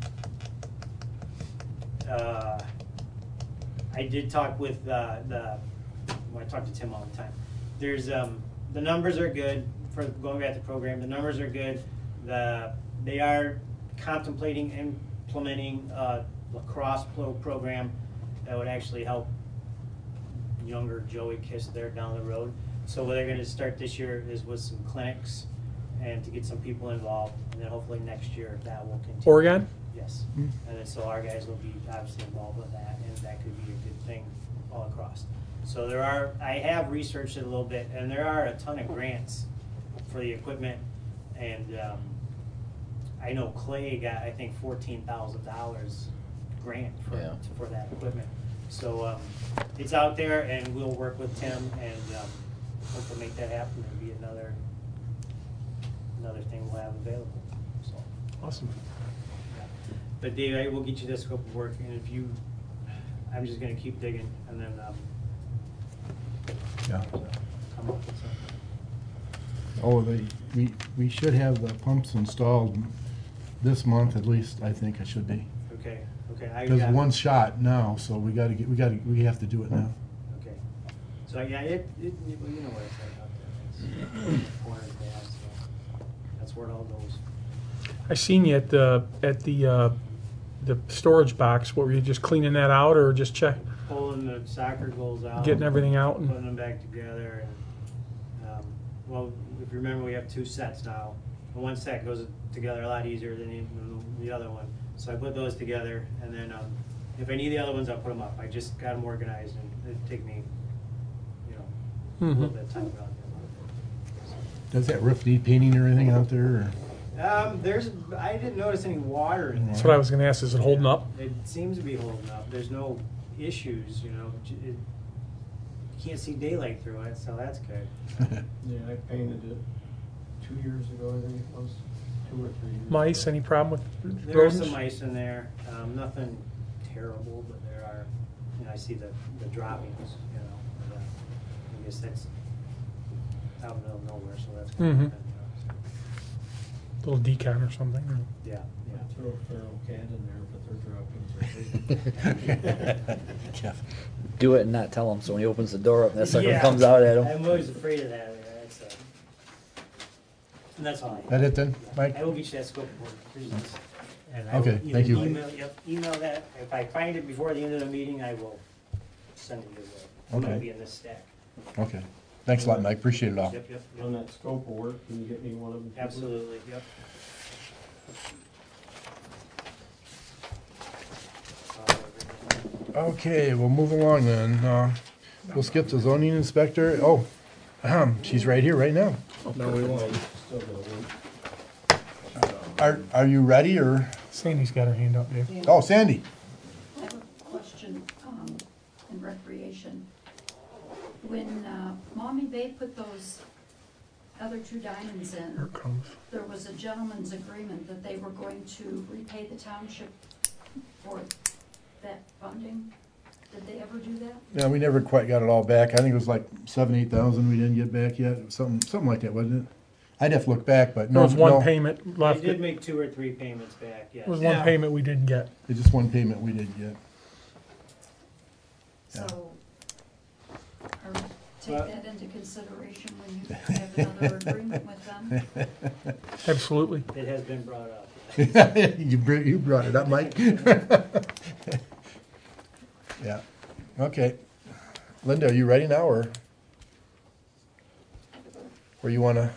I did talk with well, I talk to Tim all the time. There's, the numbers are good for going back to the program. The numbers are good. They are contemplating implementing a lacrosse program that would actually help younger Joey Kiss there down the road. So what they're gonna start this year is with some clinics and to get some people involved, and then hopefully next year that will continue. Oregon? Yes, and then so our guys will be obviously involved with that, and that could be a good thing all across. So I have researched it a little bit, and there are a ton of grants for the equipment, and I know Clay got, I think, $14,000 grant for that equipment. So it's out there, and we'll work with Tim and hopefully make that happen and be another thing we'll have available. So. Awesome. But Dave, I will get you this scope of work, and I'm just gonna keep digging, and then, Yeah. come up with something. Oh, we should have the pumps installed this month at least, I think it should be. Okay, I Because got, one shot now, so we have to do it now. okay. So, yeah, well, you know what it's like out there. It's corners bad, so that's where it all goes. I seen you at the storage box. What were you just cleaning that out, or just Pulling the soccer goals out. getting everything out? Putting And them back together. And, well, if you remember, we have 2 sets now. The one set goes together a lot easier than the other one. So I put those together, and then if I need the other ones, I'll put them up. I just got them organized, and it'd take me, a little bit of time around there. Does that roof need painting or anything out there? Or? I didn't notice any water in there. that's what I was going to ask. Is it holding up? It seems to be holding up. There's no issues, you can't see daylight through it, so that's good. Yeah, I painted it 2 years ago, I think it was, 2 or 3 years. Mice? ago. Any problem with There are rodents? some mice in there, nothing terrible, but there are, I see the droppings, but, I guess that's out in the middle of nowhere, so that's kind Mhm. of, Little decon or something? or- yeah. I throw a feral cat in there, but their droppings are big. Do it and not tell him, so when he opens the door up, that sucker Yeah. comes out at him. I'm always afraid of that, and that's all I have. That it then, Mike? I will get you that scope board, please. And I Okay, will thank either you. email that. If I find it before the end of the meeting, I will send it your way. It might Okay. be in this stack. Okay. Thanks a lot, Mike. Appreciate it all. Yep. On that scope of work, can you get me one of them? Absolutely, yep. Okay, we'll move along then. We'll skip to zoning inspector. Oh, she's right here right now. No, we won't. Still gotta wait. Are you ready or? Sandy's got her hand up, Dave. Oh, Sandy. I have a question in recreation. When Maumee Bay put those other 2 diamonds Here in, it comes. there was a gentleman's agreement that they were going to repay the township for that funding. Did they ever do that? Yeah, we never quite got it all back. I think it was like 7,000, 8,000 we didn't get back yet. Something like that, wasn't it? I'd have to look back, but There no. was one no, payment I left. did make 2 or 3 payments back, yes. There was one payment we didn't get. It's just one payment we didn't get. Yeah. So, or take Well- that into consideration when you have another agreement with them? Absolutely. It has been brought up. You brought it up, Mike. Yeah. Okay. Linda, are you ready now, or you wanna?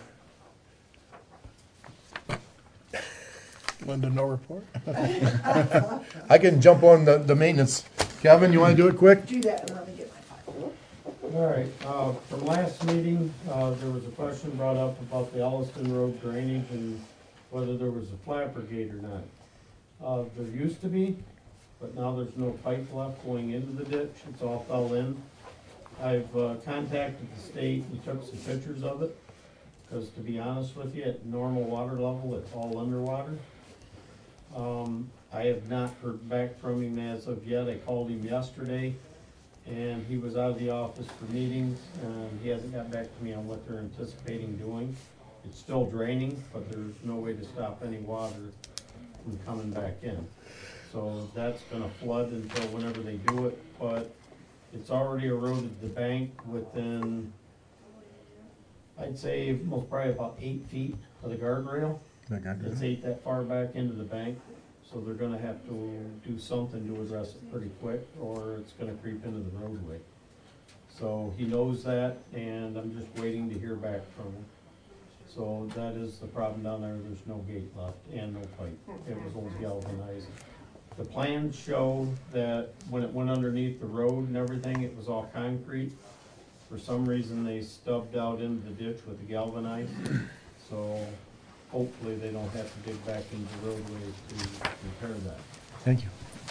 Linda, no report? I can jump on the maintenance. Kevin, you wanna do it quick? Do that and let me get my file. All right, from last meeting, there was a question brought up about the Elliston Road drainage and whether there was a flapper gate or not. There used to be, but now there's no pipe left going into the ditch, it's all fell in. I've contacted the state and took some pictures of it, because to be honest with you, at normal water level, it's all underwater. I have not heard back from him as of yet. I called him yesterday, and he was out of the office for meetings, and he hasn't got back to me on what they're anticipating doing. It's still draining, but there's no way to stop any water from coming back in. So that's gonna flood until whenever they do it, but it's already eroded the bank within, I'd say, most probably about 8 feet of the guardrail. It's 8 that far back into the bank, so they're gonna have to do something to address it pretty quick, or it's gonna creep into the roadway. So he knows that, and I'm just waiting to hear back from him. So that is the problem down there, there's no gate left and no pipe, it was old galvanized. The plans show that when it went underneath the road and everything, it was all concrete. For some reason, they stubbed out into the ditch with the galvanized, so hopefully they don't have to dig back into the roadway to repair that. Thank you.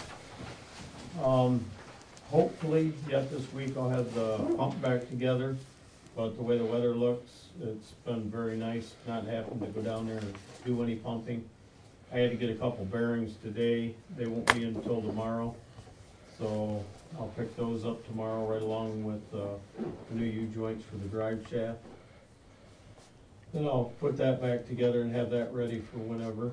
Hopefully, yet this week I'll have the pump back together, but the way the weather looks, it's been very nice not having to go down there and do any pumping. I had to get a couple bearings today, they won't be until tomorrow, so I'll pick those up tomorrow right along with the new U-joints for the drive shaft. Then I'll put that back together and have that ready for whenever.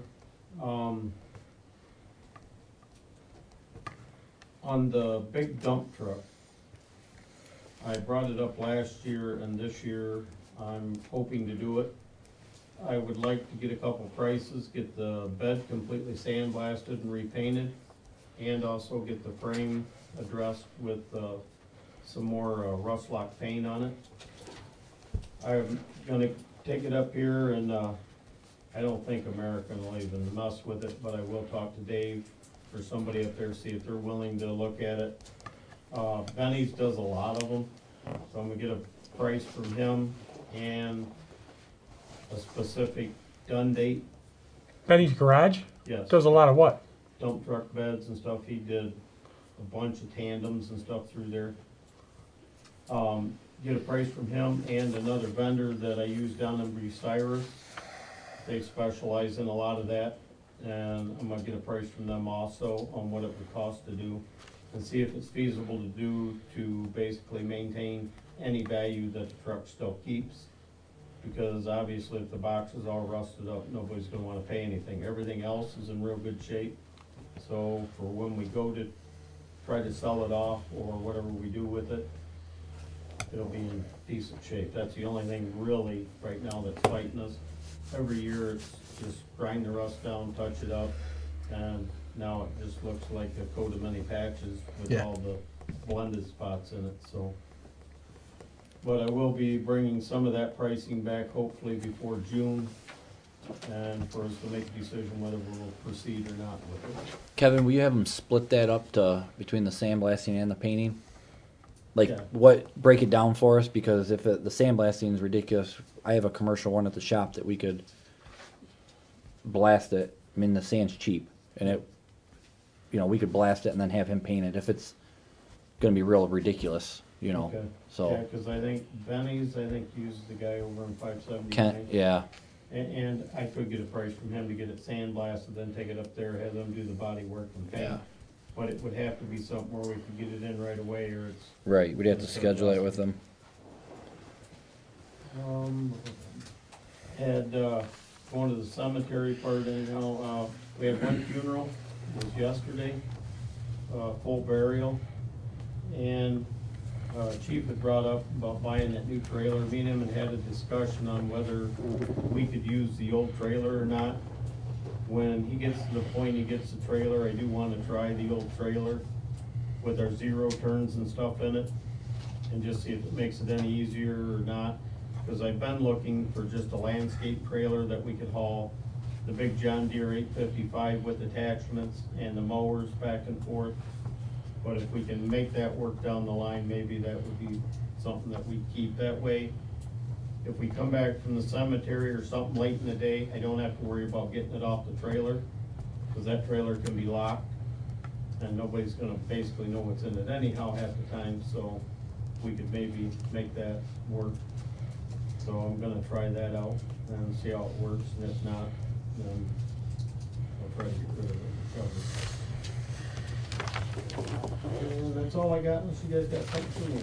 On the big dump truck, I brought it up last year, and this year I'm hoping to do it. I would like to get a couple prices, get the bed completely sandblasted and repainted, and also get the frame addressed with some more rust lock paint on it. I'm gonna take it up here, and I don't think American will even mess with it, but I will talk to Dave or somebody up there, see if they're willing to look at it. Benny's does a lot of them, so I'm gonna get a price from him and a specific done date. Benny's Garage Yes, does a lot of what? dump truck beds and stuff. He did a bunch of tandems and stuff through there. Get a price from him and another vendor that I use down in Bucyrus. They specialize in a lot of that, and I'm gonna get a price from them also on what it would cost to do, and see if it's feasible to do to basically maintain any value that the truck still keeps. Because obviously if the box is all rusted up, nobody's gonna wanna pay anything. Everything else is in real good shape. So for when we go to try to sell it off or whatever we do with it, it'll be in decent shape. That's the only thing really right now that's fighting us. Every year it's just grind the rust down, touch it up, and now it just looks like a coat of many patches with Yeah. all the blended spots in it, so. But I will be bringing some of that pricing back hopefully before June, and for us to make a decision whether we'll proceed or not with it. Kevin, will you have them split that up to between the sandblasting and the painting? Like Yeah. break it down for us, because if the sandblasting is ridiculous, I have a commercial one at the shop that we could blast it. I mean, the sand's cheap, and it, we could blast it and then have him paint it if it's gonna be real ridiculous, Okay. So Yeah, cause I think Benny's, uses the guy over in 579. Kent, yeah, And I could get a price from him to get it sandblasted, then take it up there, have them do the body work and paint. Yeah. But it would have to be something where we could get it in right away, or it's, right. We'd have to schedule it with them. had, going to the cemetery part, we had one funeral, it was yesterday, full burial. And, Chief had brought up about buying that new trailer. Me and him had a discussion on whether we could use the old trailer or not. When he gets to the point he gets the trailer, I do wanna try the old trailer with our zero turns and stuff in it, and just see if it makes it any easier or not. Cause I've been looking for just a landscape trailer that we could haul the big John Deere 855 with attachments and the mowers back and forth. But if we can make that work down the line, maybe that would be something that we keep that way. If we come back from the cemetery or something late in the day, I don't have to worry about getting it off the trailer, cause that trailer can be locked, and nobody's gonna basically know what's in it anyhow half the time, so we could maybe make that work. So I'm gonna try that out and see how it works, and if not, then I'll try to get rid of it and shove it. And that's all I got, unless you guys got something for me.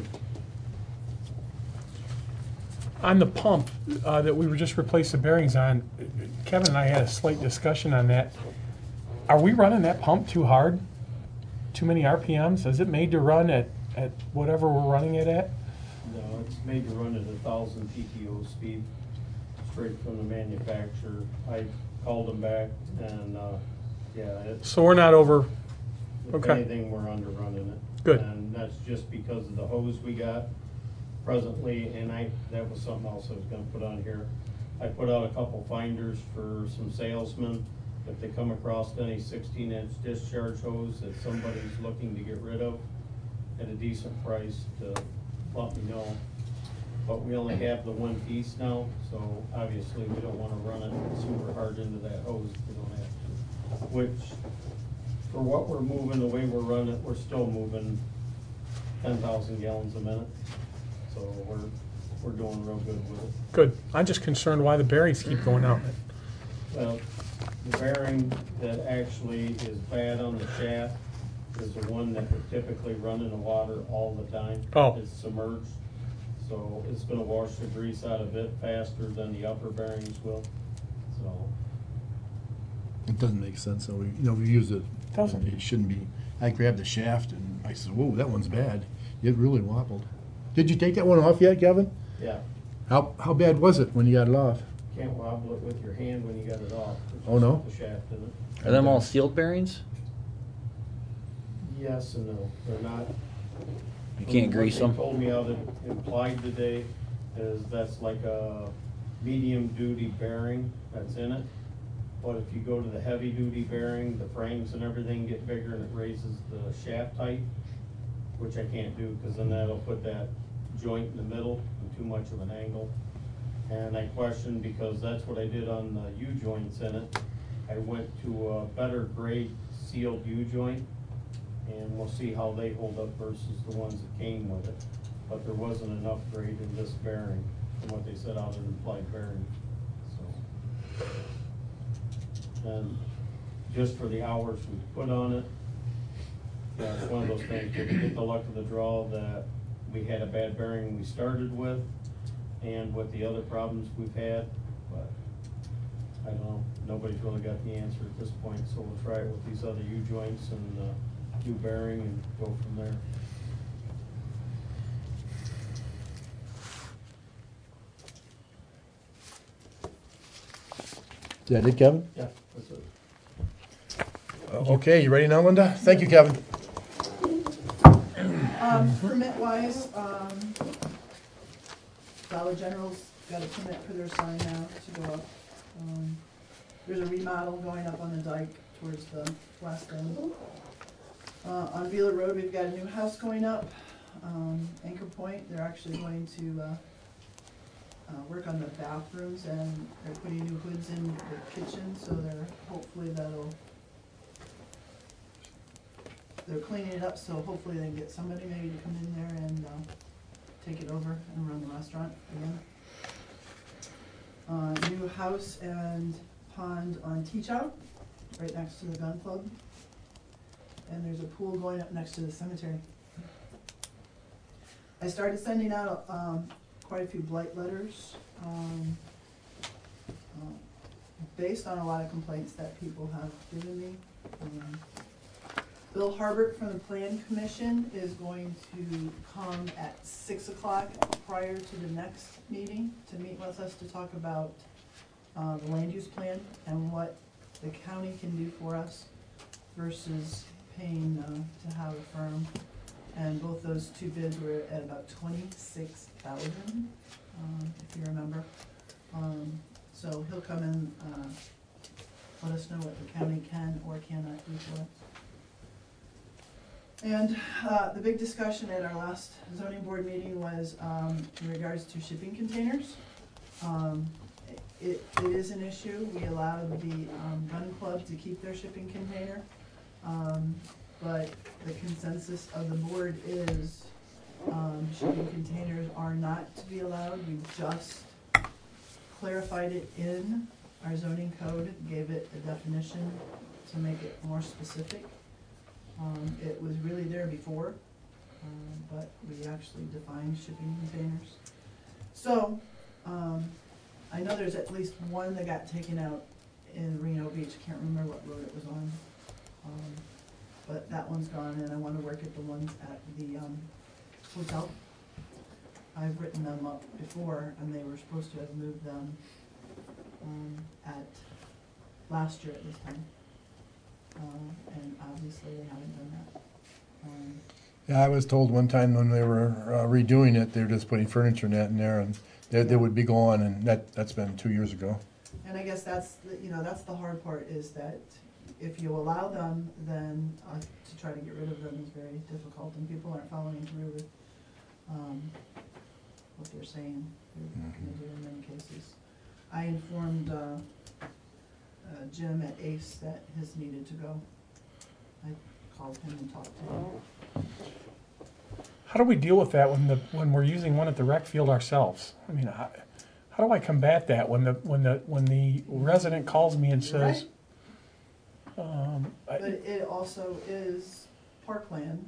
On the pump that we were just replaced the bearings on, Kevin and I had a slight discussion on that. Are we running that pump too hard? Too many RPMs? Is it made to run at whatever we're running it at? No, it's made to run at 1,000 PTO speed, straight from the manufacturer. I called them back, and, yeah, it's, So we're not over, if okay. anything, we're under running it. Good. And that's just because of the hose we got presently, and that was something else I was gonna put on here. I put out a couple finders for some salesmen, if they come across any 16-inch discharge hose that somebody's looking to get rid of at a decent price, to let me know. But we only have the one piece now, so obviously we don't wanna run it super hard into that hose if we don't have to. Which, for what we're moving, the way we're running it, we're still moving 10,000 gallons a minute. So we're doing real good with it. Good. I'm just concerned why the bearings keep going out. Well, the bearing that actually is bad on the shaft is the one that would typically run in the water all the time. Oh. It's submerged, so it's gonna wash the grease out of it faster than the upper bearings will, so. It doesn't make sense, so we use it. Doesn't. It shouldn't be. I grabbed the shaft and I said, whoa, that one's bad. It really wobbled. Did you take that one off yet, Kevin? Yeah, How bad was it when you got it off? can't wobble it with your hand when you got it off. It's Oh, no? just The shaft in it. Are them all sealed bearings? Yes and no, they're not. You can't grease What them? they told me out implied today is that's like a medium duty bearing that's in it. But if you go to the heavy duty bearing, the frames and everything get bigger and it raises the shaft height, which I can't do, cause then that'll put that joint in the middle and too much of an angle. And I questioned, because that's what I did on the U-joints in it. I went to a better grade sealed U-joint, and we'll see how they hold up versus the ones that came with it. But there wasn't enough grade in this bearing from what they said out of the implied bearing, so. And just for the hours we put on it, yeah, it's one of those things, you get the luck of the draw that we had a bad bearing we started with, and with the other problems we've had, but I don't know, nobody's really got the answer at this point, so we'll try it with these other U-joints and new bearing and go from there. Is that it, Kevin? Yeah, that's it. Okay, you ready now, Linda? Thank you, Kevin. Permit wise, Dollar General's got a permit for their sign now to go up. There's a remodel going up on the dike towards the west end. On Beeler Road, we've got a new house going up, Anchor Point. They're actually going to work on the bathrooms, and they're putting new hoods in the kitchen, so hopefully they're cleaning it up, so hopefully they can get somebody maybe to come in there and take it over and run the restaurant again. New house and pond on Teachout, right next to the gun club. And there's a pool going up next to the cemetery. I started sending out quite a few blight letters, based on a lot of complaints that people have given me. Bill Harbert from the Plan Commission is going to come at 6 o'clock prior to the next meeting to meet with us to talk about the land use plan and what the county can do for us versus paying to have a firm. And both those two bids were at about $26,000, if you remember. So he'll come and let us know what the county can or cannot do for us. And the big discussion at our last zoning board meeting was in regards to shipping containers. It is an issue. We allowed the gun club to keep their shipping container. But the consensus of the board is shipping containers are not to be allowed. We just clarified it in our zoning code, gave it a definition to make it more specific. It was really there before, but we actually defined shipping containers. So, I know there's at least one that got taken out in Reno Beach. I can't remember what road it was on. But that one's gone, and I want to work at the ones at the hotel. I've written them up before, and they were supposed to have moved them at last year at this time. And obviously they haven't done that. Yeah, I was told one time when they were redoing it, they were just putting furniture net in there, and they would be gone, and that's been 2 years ago. And I guess that's that's the hard part, is that if you allow them, then to try to get rid of them is very difficult, and people aren't following through with what they're saying they're going to do in many cases. I informed Jim at ACE that his needed to go. I called him and talked to him. How do we deal with that when we're using one at the rec field ourselves? I mean, how do I combat that when the resident calls me and says, But it also is parkland.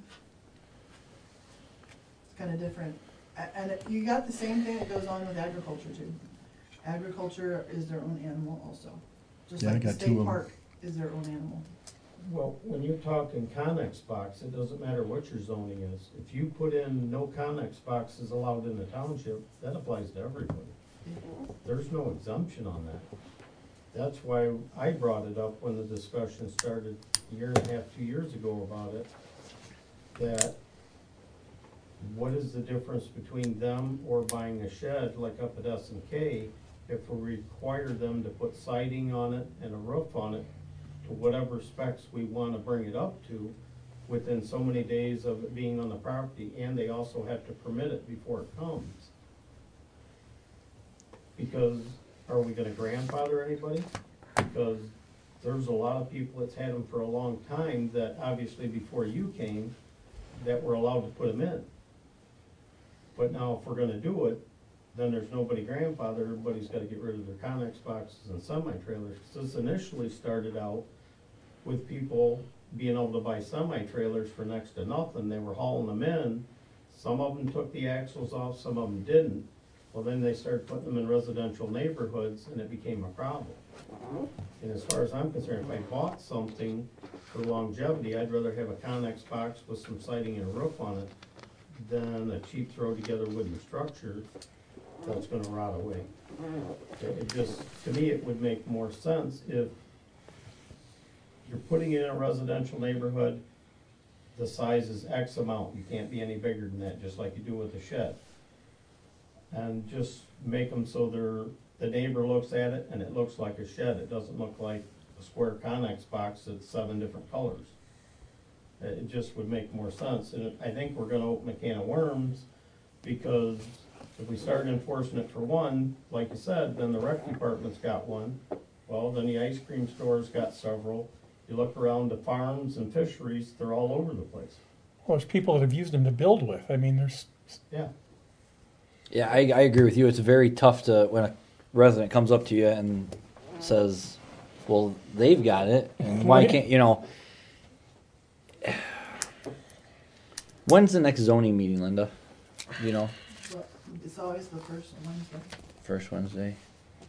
It's kind of different. And you got the same thing that goes on with agriculture too. Agriculture is their own animal also. Just Yeah, I like the got two state of 'em. park is their own animal. Well, when you're talking Connex box, it doesn't matter what your zoning is. If you put in no Connex boxes allowed in the township, that applies to everybody. There's no exemption on that. That's why I brought it up when the discussion started a year and a half, 2 years ago about it, that what is the difference between them or buying a shed like up at S&K if we require them to put siding on it and a roof on it to whatever specs we want to bring it up to within so many days of it being on the property, and they also have to permit it before it comes. Because are we gonna grandfather anybody? Because there's a lot of people that's had them for a long time that obviously before you came, that were allowed to put them in. But now if we're gonna do it, then there's nobody grandfathered, everybody's gotta get rid of their Connex boxes and semi-trailers. This initially started out with people being able to buy semi-trailers for next to nothing. They were hauling them in. Some of them took the axles off, some of them didn't. Well, then they started putting them in residential neighborhoods and it became a problem. And as far as I'm concerned, if I bought something for longevity, I'd rather have a Connex box with some siding and a roof on it than a cheap throw-together wooden structure that's gonna rot away. It just, to me, it would make more sense if you're putting it in a residential neighborhood, the size is X amount, you can't be any bigger than that, just like you do with a shed. And just make them so the neighbor looks at it and it looks like a shed, it doesn't look like a square Connex box that's 7 different colors. It just would make more sense, and I think we're gonna open a can of worms, because if we start enforcing it for one, like you said, then the rec department's got one, well, then the ice cream store's got several. You look around the farms and fisheries, they're all over the place. Well, there's people that have used them to build with. I mean, there's, Yeah. Yeah, I agree with you. It's very tough to, when a resident comes up to you and says, well, they've got it, and why can't, you know. When's the next zoning meeting, Linda? You know? Well, it's always the first Wednesday. First Wednesday.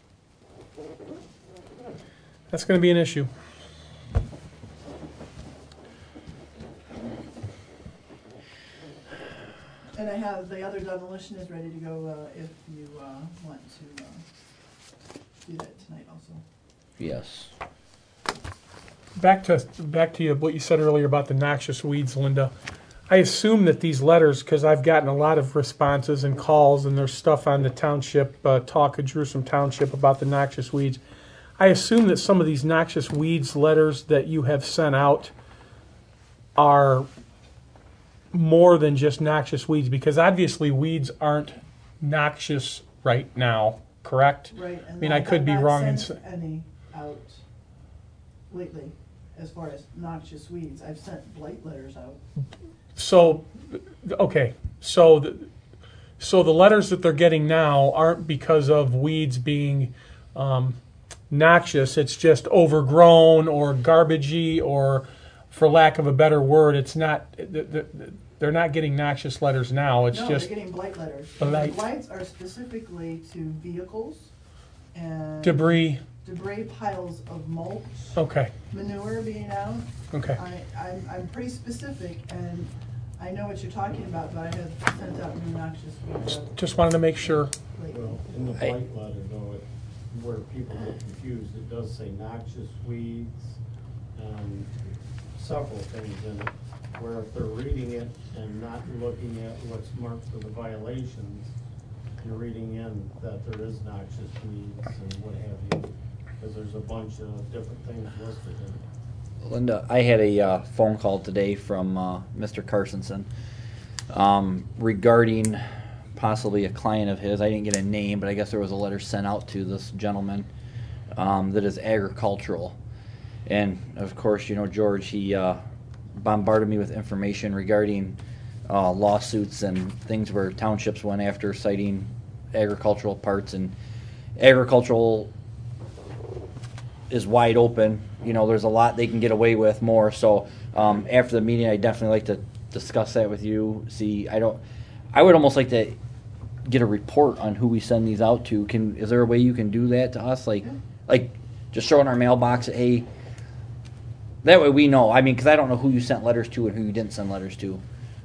that's going to be an issue. And I have, the other demolition is ready to go, if you, want to, do that tonight also. Yes. Back to you, what you said earlier about the noxious weeds, Linda. I assume that these letters, because I've gotten a lot of responses and calls, and there's stuff on the township, talk of Jerusalem Township about the noxious weeds. I assume that some of these noxious weeds letters that you have sent out are more than just noxious weeds, because obviously weeds aren't noxious right now, correct? Right, and I mean, I could be have wrong not in sent any out lately, as far as noxious weeds. I've sent blight letters out. So, okay, so the letters that they're getting now aren't because of weeds being noxious. It's just overgrown or garbagey, or, for lack of a better word, it's not. They're not getting noxious letters now. It's No, just they're getting blight letters. Blight. The blights are specifically to vehicles and debris. debris piles of mulch, Okay, manure being out. okay. I'm pretty specific, and I know what you're talking about, but I have sent out new noxious weeds out Just wanted to make sure. lately. Well, in the blight letter, though, where people get confused, it does say noxious weeds, several things in it, where if they're reading it and not looking at what's marked for the violations, you're reading in that there is noxious weeds and what have you, because there's a bunch of different things listed in it. Linda, I had a phone call today from Mr. Carsonson regarding possibly a client of his. I didn't get a name, but I guess there was a letter sent out to this gentleman that is agricultural. And, of course, you know, George, he bombarded me with information regarding lawsuits and things where townships went after citing agricultural parts, and agricultural is wide open. You know, there's a lot they can get away with more. So after the meeting, I'd definitely like to discuss that with you. See, I would almost like to get a report on who we send these out to. Is there a way you can do that to us? Like just show in our mailbox that, hey, That way we know. I mean, because I don't know who you sent letters to and who you didn't send letters to.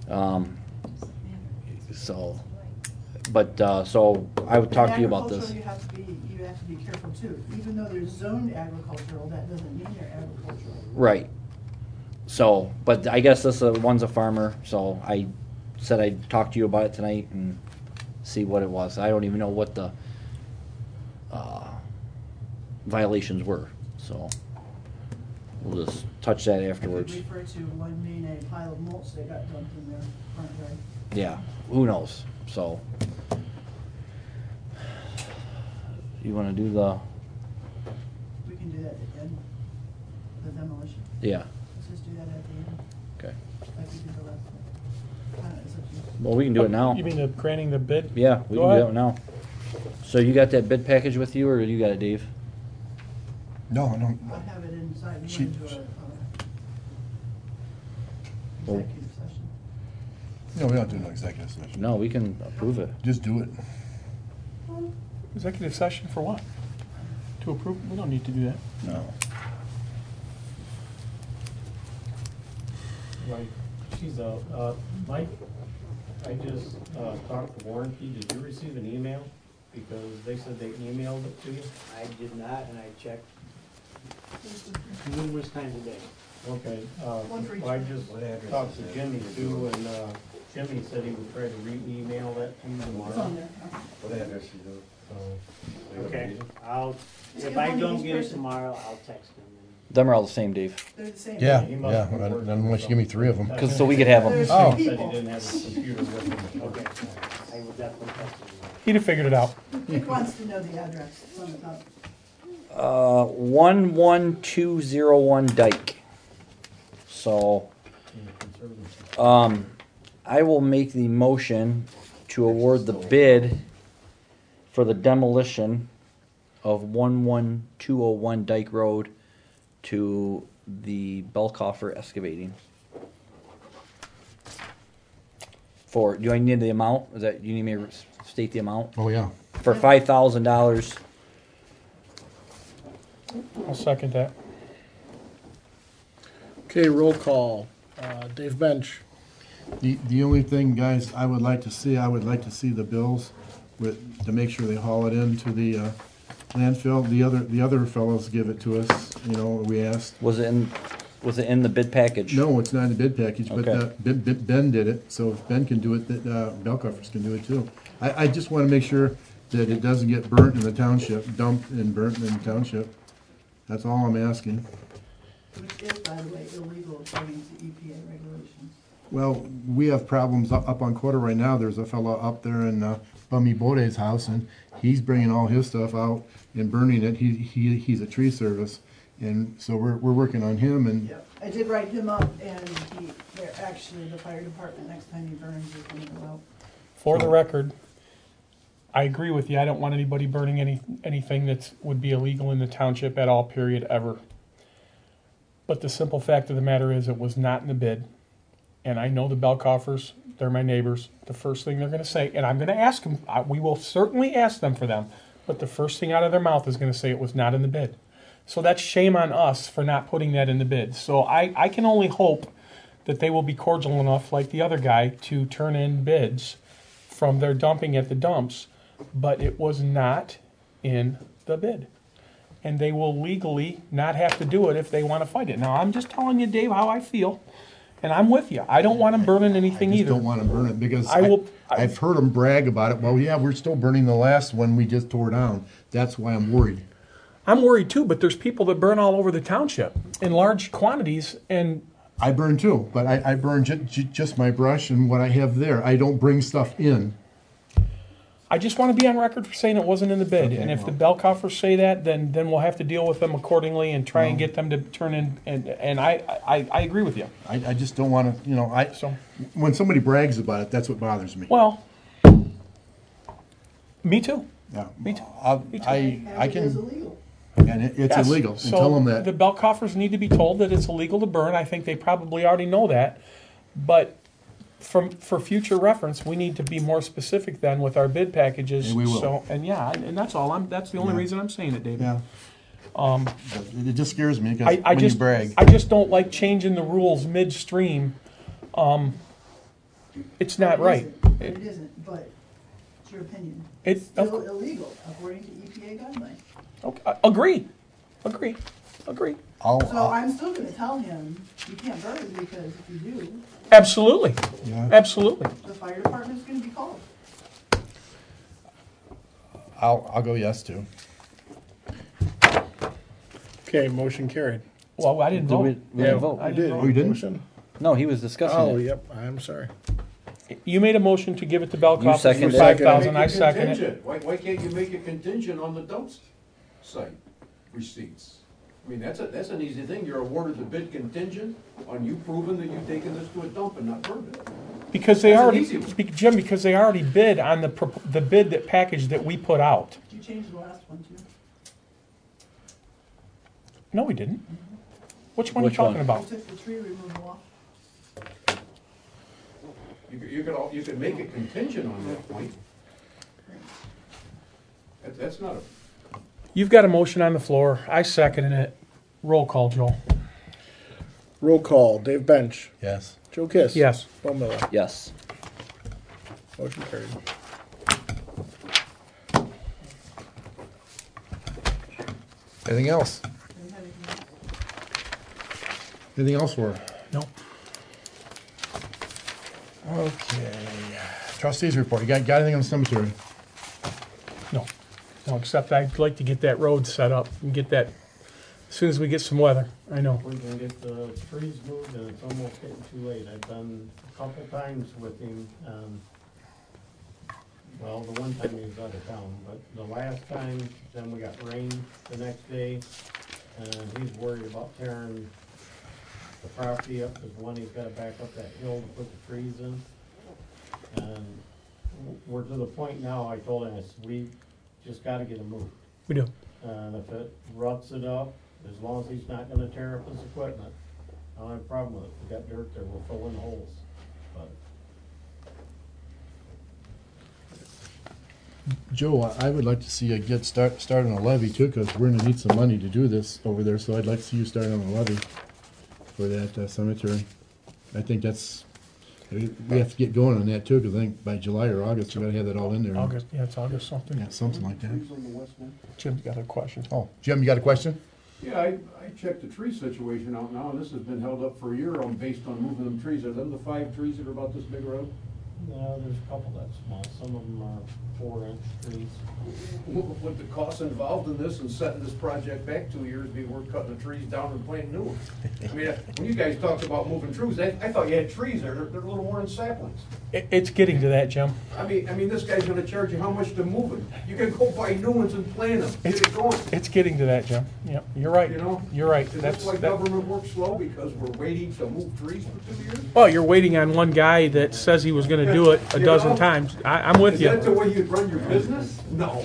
So, but so I would talk to you about this. Agricultural, you have to be careful too. Even though they're zoned agricultural, that doesn't mean they're agricultural. Right. So, but I guess this one's a farmer, so I said I'd talk to you about it tonight and see what it was. I don't even know what the violations were, so we'll just touch that afterwards. It could refer to one being a pile of mulch that got dumped in their front yard. Yeah, who knows? So, you want to do the? We can do that at the end, the demolition. Yeah. Let's just do that at the end, Okay. like we did the last one. It's up to you. Well, we can do it now. You mean the granting the bid? Yeah, we Go can do ahead. it now. So you got that bid package with you, or you got it, Dave? No, I don't. I have it inside, She- we went into a Well- executive session. No, we don't do no executive session. No, we can approve it. Just do it. Executive session for what? To approve? We don't need to do that. No. Right, Mike, I just talked to Warranty, did you receive an email? Because they said they emailed it to you. I did not, and I checked numerous times a day. Okay, One for each well, I one. just What address talked is to that? Jimmy too, and Jimmy said he would try to re-email that to you It's on tomorrow. there. What address is it? Okay, I'll, Just if give I one to don't each get it person. tomorrow, I'll text him. Them are all the same, Dave. They're the same. Yeah, He must yeah. be working Then unless you give me 3 of them. Because so we could have them. There's Oh. three He said people. he didn't have his computer with him. Okay, I will definitely text him. He'd have figured it out. Dick wants to know the address, it's on the top. 11201 Dyke. So, I will make the motion to award the bid for the demolition of 11201 Dyke Road to the Belkoffer Excavating. Do I need the amount? Is that, you need me to state the amount? Oh, yeah. For $5,000. I'll second that. Okay, roll call. Dave Bench. The only thing, guys, I would like to see the bills to make sure they haul it into the landfill. The other fellows give it to us, we asked. Was it in the bid package? No, it's not in the bid package, but Okay. Ben did it, so if Ben can do it, Belkoffers can do it too. I just wanna make sure that it doesn't get burnt in the township, dumped and burnt in the township. That's all I'm asking. Which is, by the way, illegal according to EPA regulations. Well, we have problems up on Quarter right now. There's a fellow up there in Bummy Bode's house, and he's bringing all his stuff out and burning it. He's a tree service, and so we're working on him. And Yep, I did write him up, and they're actually, the fire department, next time he burns, is gonna go out. For the record, I agree with you. I don't want anybody burning anything that would be illegal in the township at all, period, ever. But the simple fact of the matter is it was not in the bid. And I know the Belkoffers, they're my neighbors. The first thing they're going to say, and I'm going to ask them, we will certainly ask them for them, but the first thing out of their mouth is going to say it was not in the bid. So that's shame on us for not putting that in the bid. So I can only hope that they will be cordial enough, like the other guy, to turn in bids from their dumping at the dumps, but it was not in the bid. And they will legally not have to do it if they want to fight it. Now, I'm just telling you, Dave, how I feel, and I'm with you. I don't want them burning anything I just either. don't want to burn it because I've heard them brag about it. Well, yeah, we're still burning the last one we just tore down. That's why I'm worried. I'm worried too, but there's people that burn all over the township in large quantities, and I burn too, but I burn just my brush and what I have there. I don't bring stuff in. I just want to be on record for saying it wasn't in the bid. Okay, And if the well. Belkoffers say that, then we'll have to deal with them accordingly and try and get them to turn in. And I agree with you. I just don't want to, So, when somebody brags about it, that's what bothers me. well, me too. Yeah. Me too. Me too. I And it is can, illegal. and it's Yes. illegal. And So tell them that. the Belkoffers need to be told that it's illegal to burn. I think they probably already know that. But for future reference, we need to be more specific then with our bid packages. And we will. So, and that's all. That's the only Yeah. reason I'm saying it, David. Yeah. It just scares me because I when you just, brag. I just don't like changing the rules midstream. It's not right. It isn't, but it's your opinion. It's Still illegal according to EPA guidelines. okay, agree. So I'm still gonna tell him, you can't burn because if you do, Absolutely, Yeah. absolutely. the fire department's gonna be called. I'll go yes too. Okay, motion carried. Well, I didn't vote. We didn't vote. I You did. vote. Oh, you didn't? Motion? No, he was discussing Oh, it. yep, I'm sorry. You made a motion to give it to Bell You Copper for seconded it. 5,000. I Make it second it. contingent. Why can't you make it contingent on the dump site receipts? I mean, that's an easy thing. You're awarded the bid contingent on you proving that you've taken this to a dump and not burned it. Because they That's an already, easy one. Jim, because they already bid on the bid, that package that we put out. You changed the last one too. No, we didn't. Which one are you Which one? talking about? You took the tree removal off. You could make it contingent on that point. That's not a, You've got a motion on the floor. I second it. Roll call, Joel. Roll call, Dave Bench, Yes. Joe Kiss. Yes. Bo Miller. Yes. Motion carried. Anything else? Didn't have anything else. Anything else for her? No. Okay. Trustees report. You got anything on the cemetery? No. No, except I'd like to get that road set up and get that as soon as we get some weather. I know. We're gonna get the trees moved and it's almost getting too late. I've done a couple times with him. Well, the one time he was out of town, but the last time, then we got rain the next day. And he's worried about tearing the property up, because one, he's gotta back up that hill to put the trees in. And we're to the point now, I told him, I said, we just gotta get him moved. We do. And if it ruts it up, as long as he's not gonna tear up his equipment, I don't have a problem with it. We got dirt there, we'll fill in holes. But Joe, I would like to see you start on a levy too, because we're gonna need some money to do this over there, so I'd like to see you start on a levy for that cemetery. I think we have to get going on that too, because I think by July or August, we gotta have that all in there. August, yeah, it's August something. Yeah, something like that. trees on the west end. Jim's got a question. Oh, Jim, you got a question? Yeah, I checked the tree situation out now, and this has been held up for a year based on moving them trees. Are them the 5 trees that are about this big around? there's a couple that's small, some of them are 4-inch trees. Would the cost involved in this and setting this project back 2 years be worth cutting the trees down and planting new ones? I mean, when you guys talked about moving trees, I thought you had trees there, they're a little more than saplings. It's getting to that, Jim. I mean, this guy's gonna charge you how much to move it? You can go buy new ones and plant them, get it going. It's getting to that, Jim. Yep, you're right. You know? You're right. Is That's this why that. government works slow, because we're waiting to move trees for 2 years? Well, you're waiting on one guy that says he was going to do it a dozen times. I'm with Is that the you. way you run your business? No.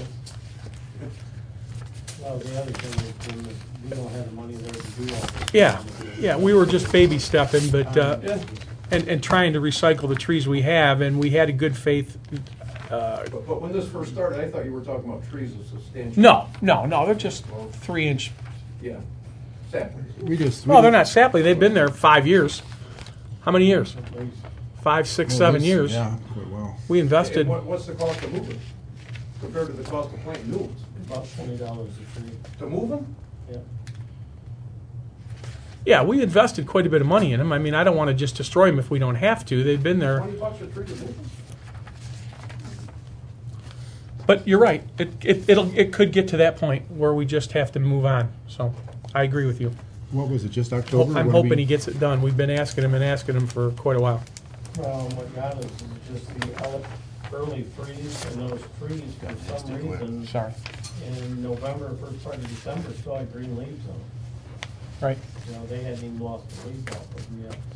Well, the other thing is, Jim, is we don't have the money there to do all this. Yeah, we were just baby stepping, but Yeah. and trying to recycle the trees we have, and we had a good faith. But when this first started, I thought you were talking about trees of substantial. No, they're just 3-inch. Yeah, saplings. No, they're not sapling. They've been there 5 years. How many years? At least 5, 6, 7 years. Yeah, quite well. We And invested. what's the cost of moving compared to the cost of planting new ones? about $20 a tree, To move them? yeah. Yeah, we invested quite a bit of money in them. I mean, I don't want to just destroy them if we don't have to. They've been there. $20 a tree to move them? But you're right. It could get to that point where we just have to move on. So I agree with you. What was it, just October? I'm hoping he gets it done. We've been asking him for quite a while. Well, what got us is just the early freeze, and those trees, for some reason, Sorry. in November, first part of December, still had green leaves on them. Right. You know, they hadn't even lost the leaves off of them yet,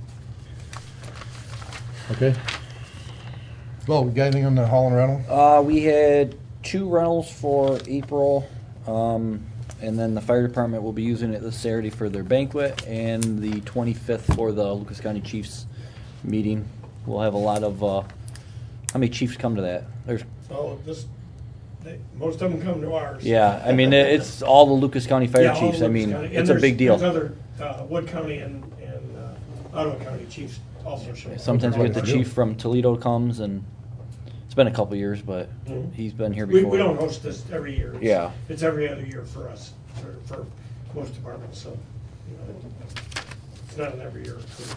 so. Okay. Well, we got anything on the haul and rental? We had 2 rentals for April, and then the fire department will be using it this Saturday for their banquet, and the 25th for the Lucas County Chiefs meeting. We'll have a lot of, how many chiefs come to that? There's So this Most of them come to ours. Yeah, I mean, it's all the Lucas County Yeah, Fire all chiefs. I Lucas mean, County. And it's a big There's deal. other, Wood County and Ottawa County chiefs also show up. Sometimes we get the chief from Toledo comes, and it's been a couple years, but Mhm. he's been here before. We don't host this every year. It's- Yeah. It's every other year for us, for most departments, so, you know, it's not an every year.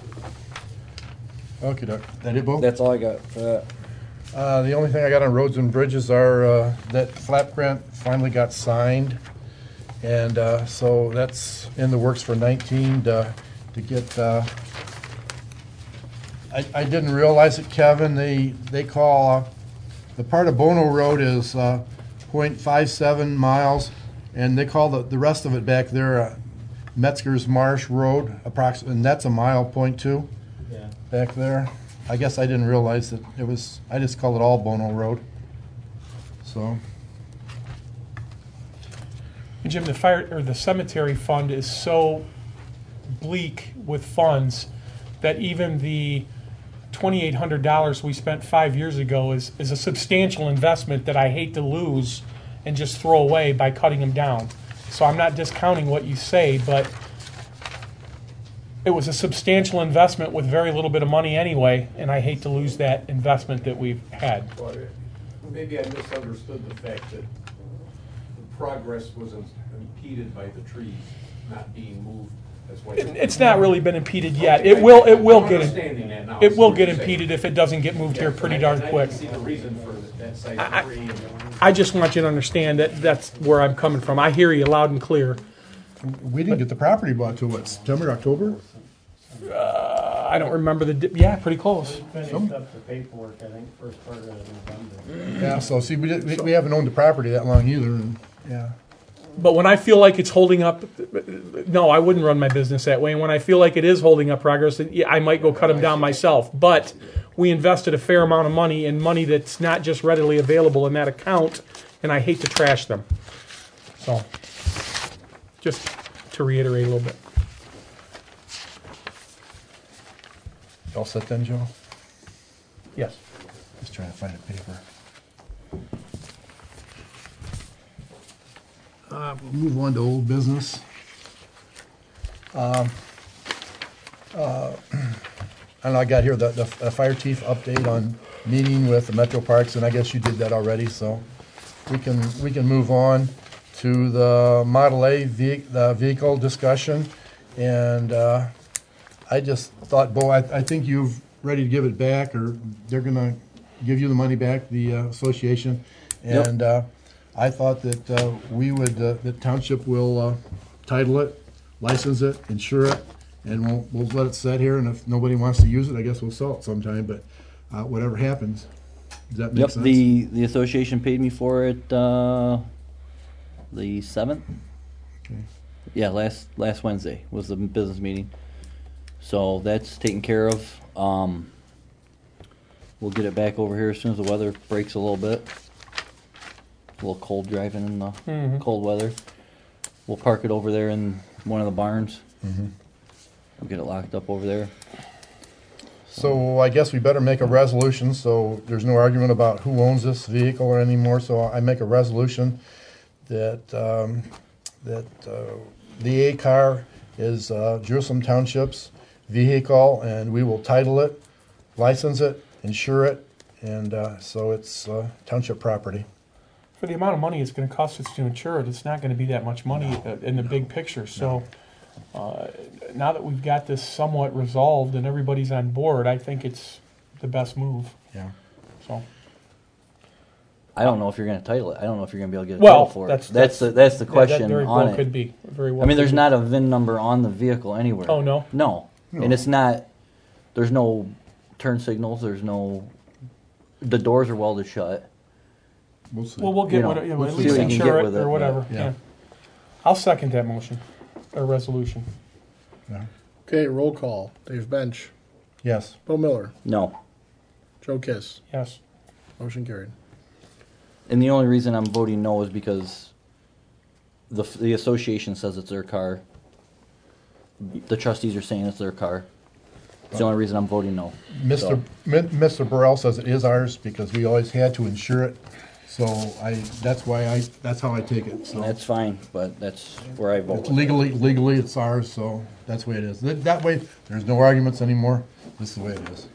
Okay, Doc. That it, Bo? That's all I got for that. The only thing I got on roads and bridges are, that flap grant finally got signed. And, so that's in the works for 19 to get, I didn't realize it, Kevin, they call, the part of Bono Road is, .57 miles, and they call the rest of it back there, Metzger's Marsh Road, approximately, and that's a mile, .2 Yeah. back there. I guess I didn't realize that it was, I just called it all Bono Road. So, And Jim, the fire, or the cemetery fund is so bleak with funds that even the $2,800 we spent 5 years ago is a substantial investment that I hate to lose and just throw away by cutting them down. So I'm not discounting what you say, but it was a substantial investment with very little bit of money anyway, and I hate to lose that investment that we've had. Well, maybe I misunderstood the fact that the progress was impeded by the trees not being moved. That's why. It's not really been impeded yet. Okay, It will I'm get, understanding that now. it will I see get what you're saying. impeded if it doesn't get moved here pretty Yeah, darn I quick. didn't see the reason for that size tree. I just want you to understand that that's where I'm coming from. I hear you loud and clear. we didn't get the property bought till what, September, October? I don't remember yeah, pretty close. Finished up the paperwork, I think, first part of November. Yeah, so see, we haven't owned the property that long either, and, yeah. But when I feel like it's holding up, no, I wouldn't run my business that way. And when I feel like it is holding up progress, then, yeah, I might go cut them down myself. But we invested a fair amount of money in money that's not just readily available in that account, and I hate to trash them. So, just to reiterate a little bit. All set then, Joe? Yes. Just trying to find a paper. We'll move on to old business. I know I got here the fire chief update on meeting with the Metro Parks, and I guess you did that already, so we can move on to the Model A the vehicle discussion. And I just thought, Bo, I think you're ready to give it back, or they're gonna give you the money back, the association. Yep. And I thought that we would, the township will title it, license it, insure it, and we'll let it sit here, and if nobody wants to use it, I guess we'll sell it sometime, but whatever happens. Does that make Yep, sense? the association paid me for it, the 7th? Okay. Yeah, last Wednesday was the business meeting. So that's taken care of. We'll get it back over here as soon as the weather breaks a little bit. It's a little cold driving in the cold weather. We'll park it over there in one of the barns. We'll get it locked up over there. So I guess we better make a resolution, so there's no argument about who owns this vehicle or anymore, so I make a resolution that, the A car is Jerusalem Township's vehicle, and we will title it, license it, insure it, and so it's township property. For the amount of money it's going to cost us to insure it, it's not going to be that much money in the big picture. So now that we've got this somewhat resolved and everybody's on board, I think it's the best move. Yeah. So, I don't know if you're going to title it. I don't know if you're going to be able to get a well, title for it. that's That's the question that very on well it. could be. Very well I mean, there's could be. not a VIN number on the vehicle anywhere. Oh, no? No. No. And it's not, there's no turn signals, the doors are welded shut. We'll see. Well, we'll get You know, what, we'll at see least what you can insure get it with or it, whatever. yeah. Yeah. I'll second that motion or resolution. Yeah. Okay, roll call. Dave Bench, Yes. Bill Miller, No. Joe Kiss. Yes. Motion carried. And the only reason I'm voting no is because the association says it's their car. The trustees are saying it's their car. It's the only reason I'm voting no. Mr. Burrell says it is ours because we always had to insure it, So that's how I take it, so. That's fine, but that's where I vote. It's legally it's ours, so that's the way it is. That way, there's no arguments anymore. This is the way it is.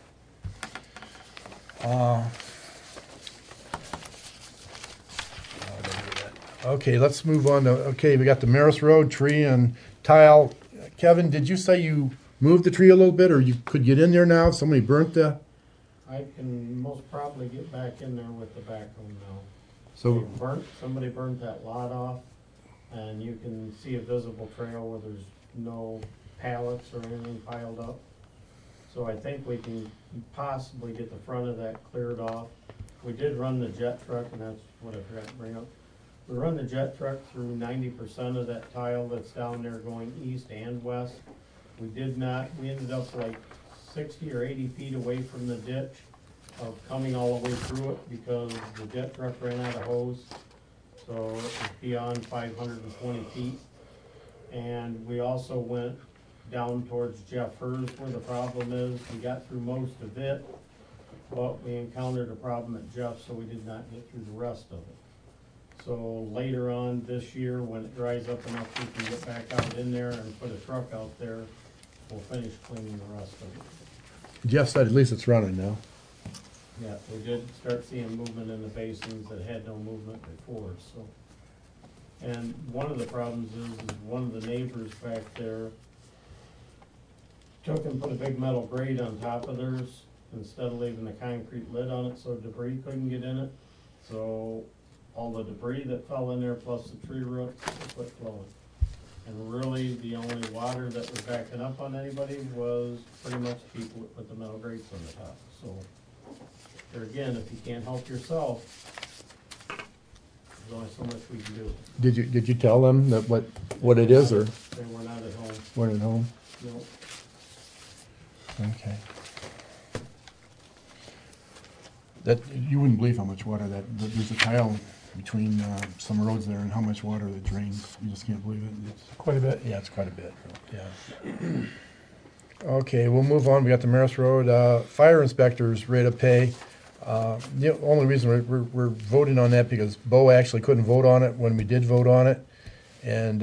Okay, let's move on to, okay, we got the Maris Road tree and tile. Kevin, did you say you moved the tree a little bit, or you could get in there now? Somebody burnt the, I can most probably get back in there with the backhoe now. so, Somebody burnt that lot off, and you can see a visible trail where there's no pallets or anything piled up. So I think we can possibly get the front of that cleared off. We did run the jet truck, and that's what I forgot to bring up. We run the jet truck through 90% of that tile that's down there going east and west. We ended up like 60 or 80 feet away from the ditch of coming all the way through it because the jet truck ran out of hose. So it was beyond 520 feet. And we also went down towards Jeff Hers where the problem is. We got through most of it, but we encountered a problem at Jeff, so we did not get through the rest of it. So later on this year, when it dries up enough, we can get back out in there and put a truck out there. We'll finish cleaning the rest of it. Jeff said at least it's running now. Yeah, we did start seeing movement in the basins that had no movement before, so. And one of the problems is one of the neighbors back there took and put a big metal grate on top of theirs instead of leaving the concrete lid on it so debris couldn't get in it. So all the debris that fell in there plus the tree roots quit flowing. And really, the only water that was backing up on anybody was pretty much people that put the metal grates on the top. So, there again, if you can't help yourself, there's only so much we can do. Did you tell them that what it is, or They were not at home. weren't at home? Nope. Okay. That, you wouldn't believe how much water there's a tile between some roads there and how much water that drains. You just can't believe it. It's, Quite a bit. yeah, it's quite a bit, yeah. Okay, we'll move on. We got the Maris Road, fire inspector's rate of pay. The only reason we're voting on that because Bo actually couldn't vote on it when we did vote on it. And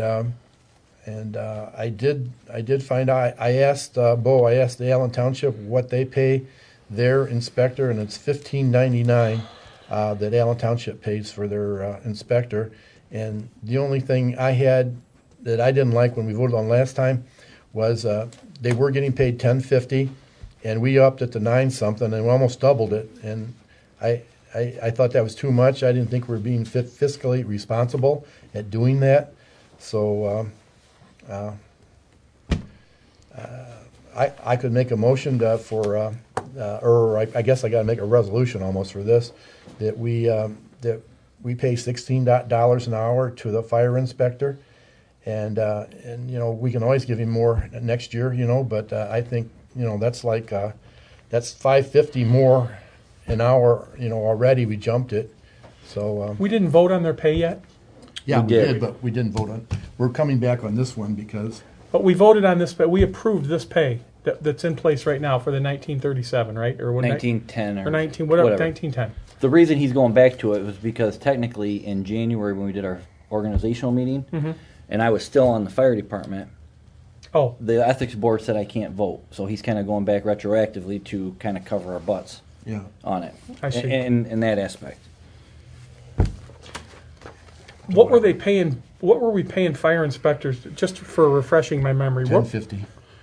I did find out, I asked Bo, I asked the Allen Township what they pay their inspector, and it's $15.99 that Allen Township pays for their inspector. And the only thing I had that I didn't like when we voted on last time was they were getting paid $10.50, and we upped it to $9 something, and we almost doubled it. And I thought that was too much. I didn't think we were being fiscally responsible at doing that. So I could make a motion or I guess I got to make a resolution almost for this, that we pay $16 an hour to the fire inspector, and you know, we can always give him more next year, you know, but I think, you know, that's like that's $5.50 more an hour, you know, already we jumped it. So We didn't vote on their pay yet, yeah, We we did. did, but we didn't vote on. We're coming back on this one because but we voted on this, but we approved this pay that's in place right now for the 1937, right? Or when 1910 or 19, whatever, whatever. 1910. The reason he's going back to it was because technically in January when we did our organizational meeting, and I was still on the fire department, Oh, the ethics board said I can't vote. So he's kind of going back retroactively to kind of cover our butts yeah. on it. I see. In that aspect. what were they paying? What were we paying fire inspectors? Just for refreshing my memory, what, $10.50.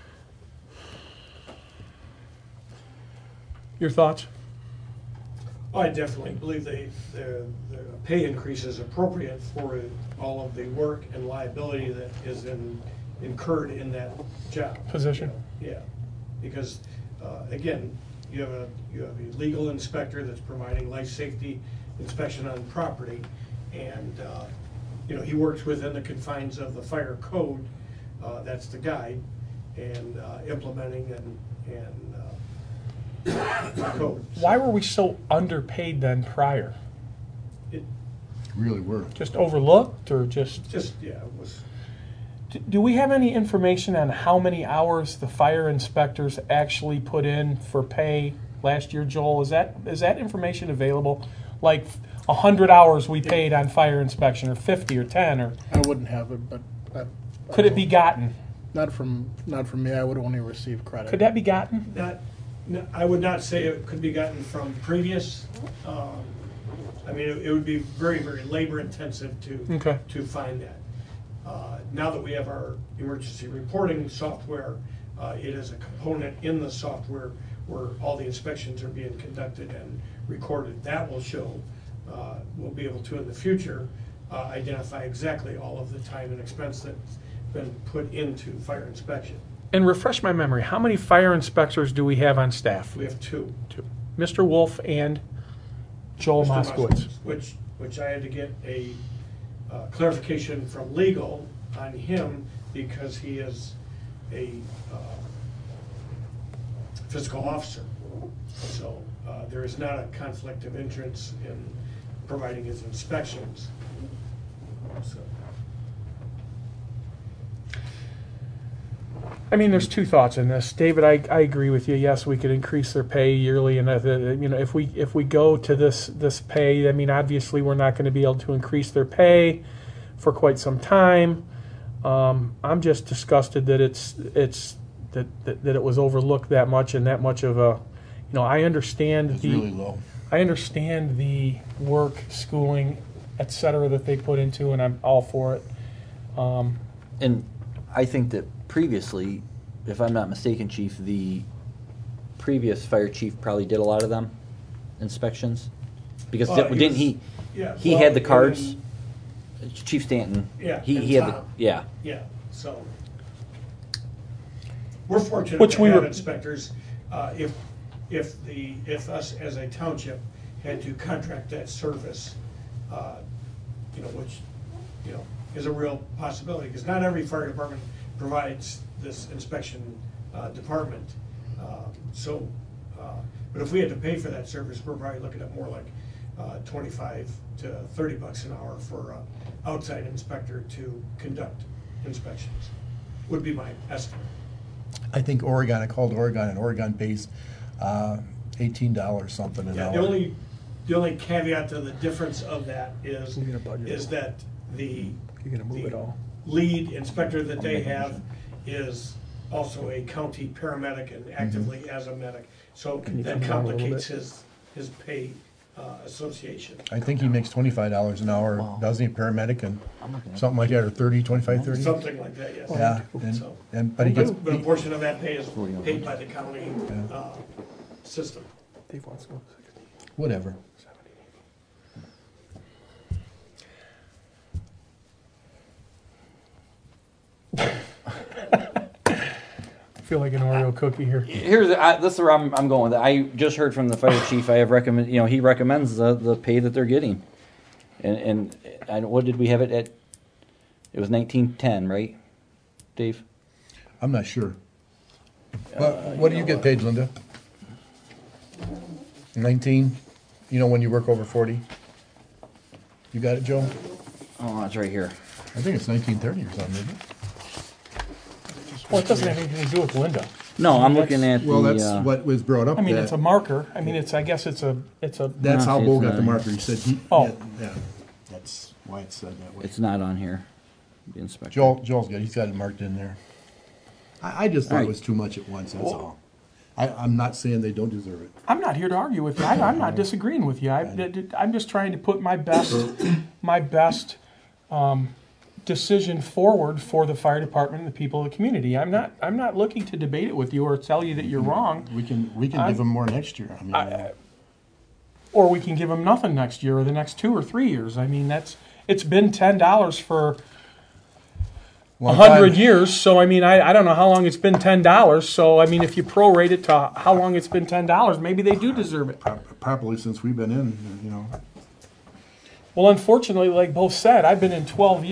your thoughts? I definitely believe the pay increase is appropriate for all of the work and liability that is incurred in that job. Position. Yeah, because, again, you have a legal inspector that's providing life safety inspection on property, and, you know, he works within the confines of the fire code, that's the guide, and implementing and the code. Why were we so underpaid then prior? Really were. Just overlooked, or just? Yeah, it was. Do we have any information on how many hours the fire inspectors actually put in for pay last year, Joel? Is that information available? Like 100 hours we paid on fire inspection, or 50 or 10, or I wouldn't have it, but could it be gotten? not from me. I would only receive credit. Could that be gotten? No, I would not say it could be gotten from previous. I mean, it would be very, very labor intensive Okay. to find that. Now that we have our emergency reporting software, it is a component in the software where all the inspections are being conducted and recorded. That will show, we'll be able to in the future identify exactly all of the time and expense that's been put into fire inspection. And refresh my memory, how many fire inspectors do we have on staff? We have two. Mr. Wolf and Joel Mr. Moskowitz. Which I had to get a clarification from legal on him because he is a fiscal officer. So there is not a conflict of interest in providing his inspections. So. I mean, there's two thoughts in this. David, I agree with you. Yes, we could increase their pay yearly, and you know, if we go to this pay, I mean, obviously we're not going to be able to increase their pay for quite some time. I'm just disgusted that that it was overlooked that much and that much of a, you know, I understand It's really low. I understand the work, schooling, et cetera, that they put into, and I'm all for it. And I think that previously, if I'm not mistaken, Chief, the previous fire chief probably did a lot of them inspections, because didn't he? Yeah, He well, had the cards. Chief Stanton. Yeah, He and had the Tom. yeah. Yeah, so we're fortunate Which to we have were- inspectors. If us as a township had to contract that service, you know, which, you know, is a real possibility, because not every fire department provides this inspection department. But if we had to pay for that service, we're probably looking at more like $25 to $30 an hour for an outside inspector to conduct inspections, would be my estimate. I think Oregon, I called Oregon, and Oregon pays $18 something an Yeah, hour. the only caveat to the difference of that is You're gonna budget it. that the You're gonna move it all. lead inspector that they have is also a county paramedic and actively as a medic. So Can you that come down a little complicates his pay association. I think he makes $25 an hour, Wow. doesn't he, paramedic, and I'm looking at something like that, or 30, 25, 30? Something like that, yes. Yeah, So- but he gets, But a portion of that pay is paid by the county system. Dave wants to go to 60. whatever. I feel like an Oreo cookie here. This is where I'm going with it. I just heard from the fire chief. I have recommend. You know, he recommends the pay that they're getting, and what did we have it at? It was 1910, right, Dave? I'm not sure. What do you get paid, Linda? 19? You know, when you work over 40? You got it, Joe? Oh, it's right here. I think it's 1930 or something, isn't it? Well, it doesn't have anything to do with Linda. No, I'm looking at Well, the. that's what was brought up. I mean, that- it's a marker. I mean, I guess it's a. That's how No, Bo it's got not. the marker. He said he. Oh. Yeah, that's why it's said that way. It's not on here. The inspector. Joel's got. He's got it marked in there. I just thought it was too much at once. That's all. I'm not saying they don't deserve it. I'm not here to argue with you. I'm not disagreeing with you. I'm just trying to put my best decision forward for the fire department and the people of the community. I'm not looking to debate it with you or tell you that you're wrong, We can give them more next year. I mean, or we can give them nothing next year or the next 2 or 3 years. I mean, it's been $10 for long 100 time. years. So I mean, I don't know how long it's been $10. So I mean, if you prorate it to how long it's been $10, maybe they do deserve it. Probably since we've been in, you know. Well, unfortunately, like both said, I've been in 12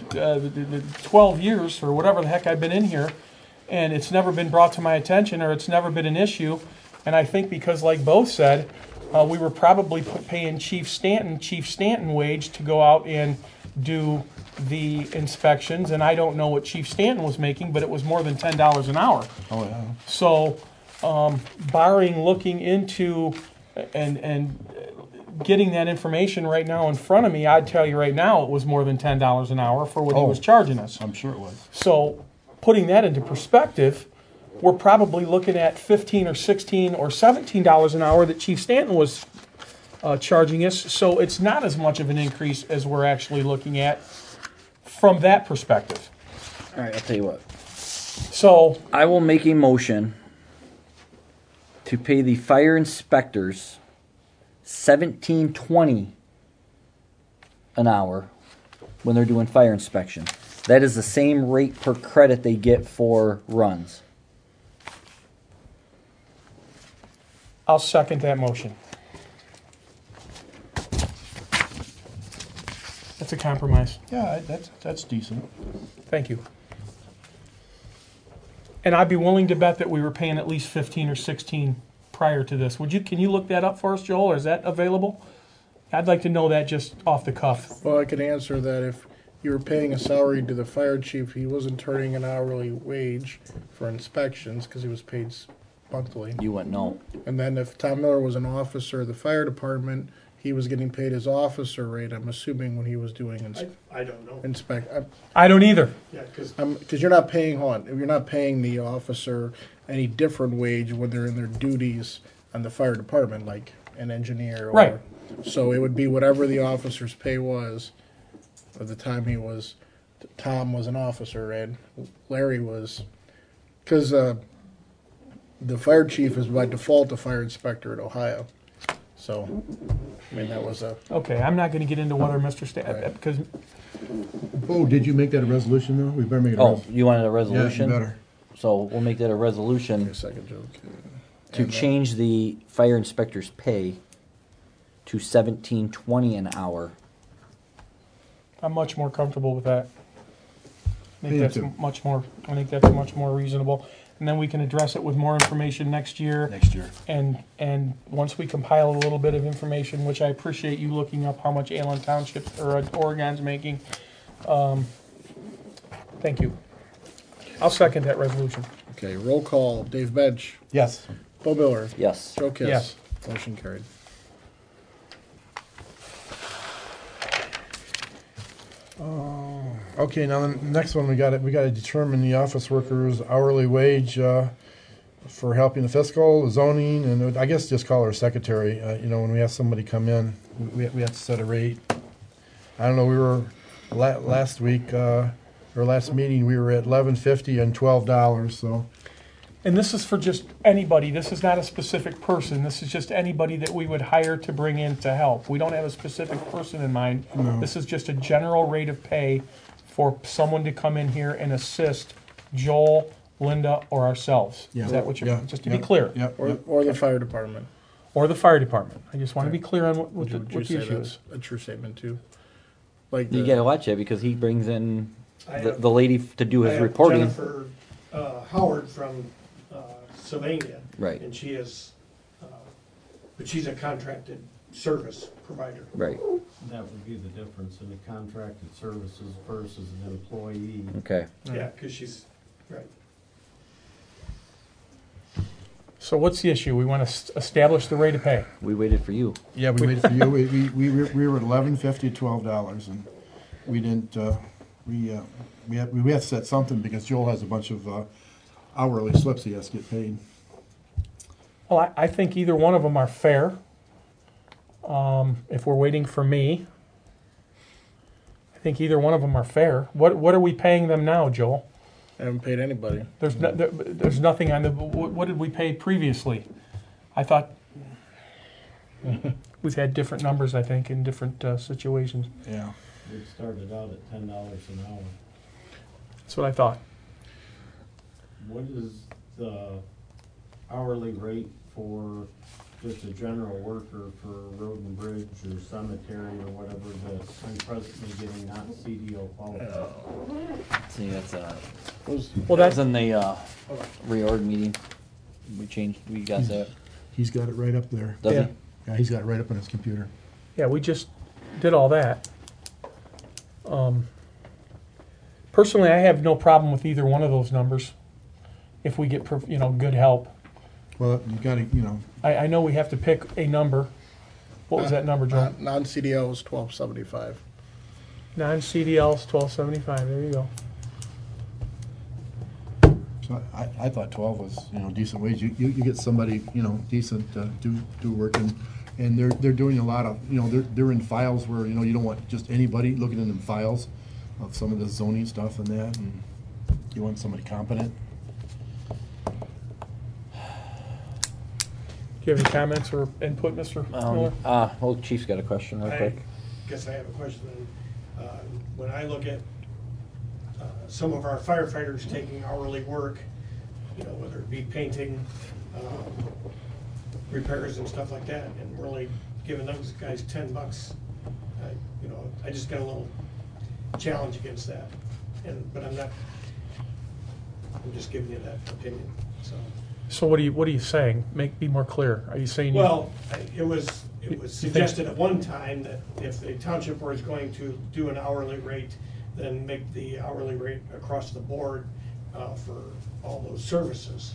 years or whatever the heck I've been in here, and it's never been brought to my attention or it's never been an issue. And I think because, like both said, we were probably paying Chief Stanton wage to go out and do the inspections, and I don't know what Chief Stanton was making, but it was more than $10 an hour. Oh yeah. So, barring looking into and getting that information right now in front of me, I'd tell you right now it was more than $10 an hour for what he Oh. was charging us. I'm sure it was. So, putting that into perspective, we're probably looking at $15 or $16 or $17 an hour that Chief Stanton was charging us. So it's not as much of an increase as we're actually looking at from that perspective. All right, I'll tell you what. So, I will make a motion to pay the fire inspectors $17.20 an hour when they're doing fire inspection. That is the same rate per credit they get for runs. I'll second that motion. That's a compromise. Yeah, that's decent. Thank you. And I'd be willing to bet that we were paying at least 15 or 16 prior to this. Can you look that up for us, Joel, or is that available? I'd like to know that just off the cuff. Well, I can answer that. If you were paying a salary to the fire chief, he wasn't turning an hourly wage for inspections because he was paid monthly. You wouldn't know. And then if Tom Miller was an officer of the fire department, he was getting paid his officer rate, I'm assuming, when he was doing I don't know. I don't either. Yeah, because because you're not paying you're not paying the officer any different wage when they're in their duties on the fire department, like an engineer. Or, Right. So it would be whatever the officer's pay was at the time Tom was an officer and Larry was, because the fire chief is by default a fire inspector at Ohio. So, I mean, that was a. Okay, I'm not going to get into whether Mr. Right. because Oh, did you make that a resolution though? We better make it a Oh, resolution. you wanted a Yeah, resolution? you better. So we'll make that a Give me resolution a second, Joe. to change the fire inspector's pay to $17.20 an hour. I'm much more comfortable with that. I think Me that's too. much more. I think that's much more reasonable, and then we can address it with more information next year. Next year. And once we compile a little bit of information, which I appreciate you looking up how much Allen Township or Oregon's making. Thank you. I'll second that resolution. Okay, roll call. Dave Bench, Yes. Bo Miller, Yes. Joe Kiss. Yes. Motion carried. Okay, now the next one, we got to determine the office workers' hourly wage for helping the fiscal, the zoning, and I guess just call her secretary. When we have somebody come in, we have to set a rate. I don't know, we were, last week, or last meeting, we were at $11.50 and $12, so. And this is for just anybody. This is not a specific person. This is just anybody that we would hire to bring in to help. We don't have a specific person in mind. No. This is just a general rate of pay for someone to come in here and assist Joel, Linda, or ourselves. Yeah. Is that what you're, Yeah, just to yeah, be clear? Yep, Or, yep. or the fire department. Or the fire department. I just want to be clear on what Would the you say issue that's is. a true statement too? Like You gotta watch it because he brings in I the, have- the lady to do I his have reporting. Jennifer Howard from Sylvania. Right. And she is, but she's a contracted service provider. Right. That would be the difference in the contracted services versus an employee. Okay. Yeah, because she's, right. So what's the issue? We want to establish the rate of pay. We waited for you. Yeah, we waited for you. We were at $11.50, $12, and we didn't. We have to set something because Joel has a bunch of hourly slips he has to get paid. Well, I think either one of them are fair. If we're waiting for me, I think either one of them are fair. What are we paying them now, Joel? I haven't paid anybody. There's nothing on the. What did we pay previously? I thought we've had different numbers. I think in different situations. Yeah. We started out at $10 an hour. That's what I thought. What is the hourly rate for just a general worker for road and bridge or cemetery or whatever that I'm presently getting not CDO qualified? See, that's Well, that that's was in the reorg meeting. We got that. He's got it right up there. Does Yeah. Yeah, he's got it right up on his computer. yeah. We just did all that. Personally, I have no problem with either one of those numbers. If we get good help. Well, you got to, I know we have to pick a number, What was that number, Joe? Non-CDL is $12.75. Non-CDL's $12.75, there you go. So I thought 12 was, decent wage. You get somebody, decent to do work, and they're doing a lot of, they're in files where, you don't want just anybody looking in them files of some of the zoning stuff and that, and you want somebody competent. Do you have any comments or input, Mr. Miller? Well, Chief's got a question real quick. I guess I have a question. When I look at some of our firefighters taking hourly work, whether it be painting, repairs and stuff like that, and we're only giving those guys $10, I just got a little challenge against that. But I'm just giving you that opinion, so. So what are you saying? Be more clear. Are you saying? Well, it was suggested at one time that if the township was going to do an hourly rate, then make the hourly rate across the board for all those services.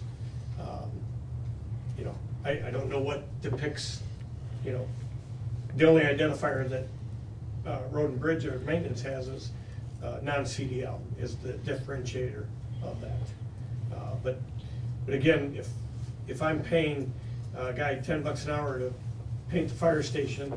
I don't know what depicts, the only identifier that Road and Bridge or maintenance has is non-CDL is the differentiator of that. But again, if I'm paying a guy $10 an hour to paint the fire station,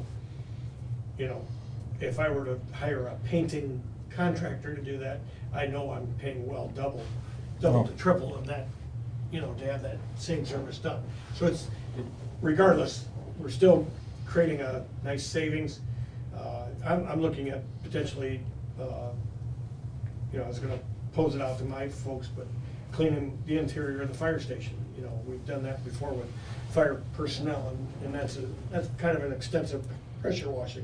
if I were to hire a painting contractor to do that, I know I'm paying well double to triple of that, to have that same service done. So regardless, we're still creating a nice savings. I'm looking at potentially, I was gonna pose it out to my folks, but cleaning the interior of the fire station. We've done that before with fire personnel, and that's kind of an extensive pressure washing.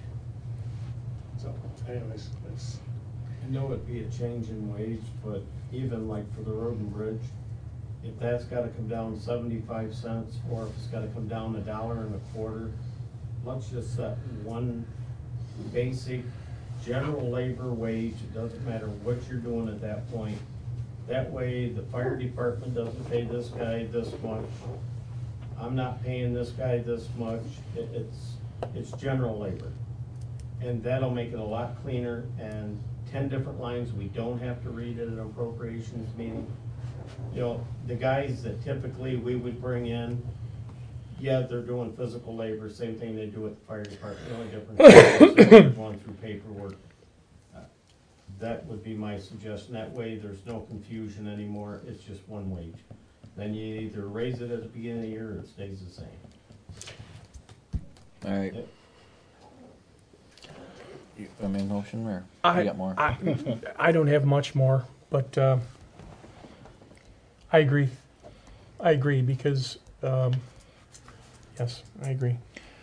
So anyways, that's. I know it'd be a change in wage, but even like for the road and bridge, if that's gotta come down 75 cents, or if it's gotta come down $1.25, let's just set one basic general labor wage. It doesn't matter what you're doing at that point. That way, the fire department doesn't pay this guy this much. I'm not paying this guy this much. It's general labor. And that'll make it a lot cleaner, and 10 different lines we don't have to read at an appropriations meeting. The guys that typically we would bring in, yeah, they're doing physical labor, same thing they do at the fire department. The only difference is they're going through paperwork. That would be my suggestion. That way there's no confusion anymore. It's just one wage. Then you either raise it at the beginning of the year or it stays the same. All right. Yep. You want me a motion, or you got more? I don't have much more, but I agree. Because yes, I agree.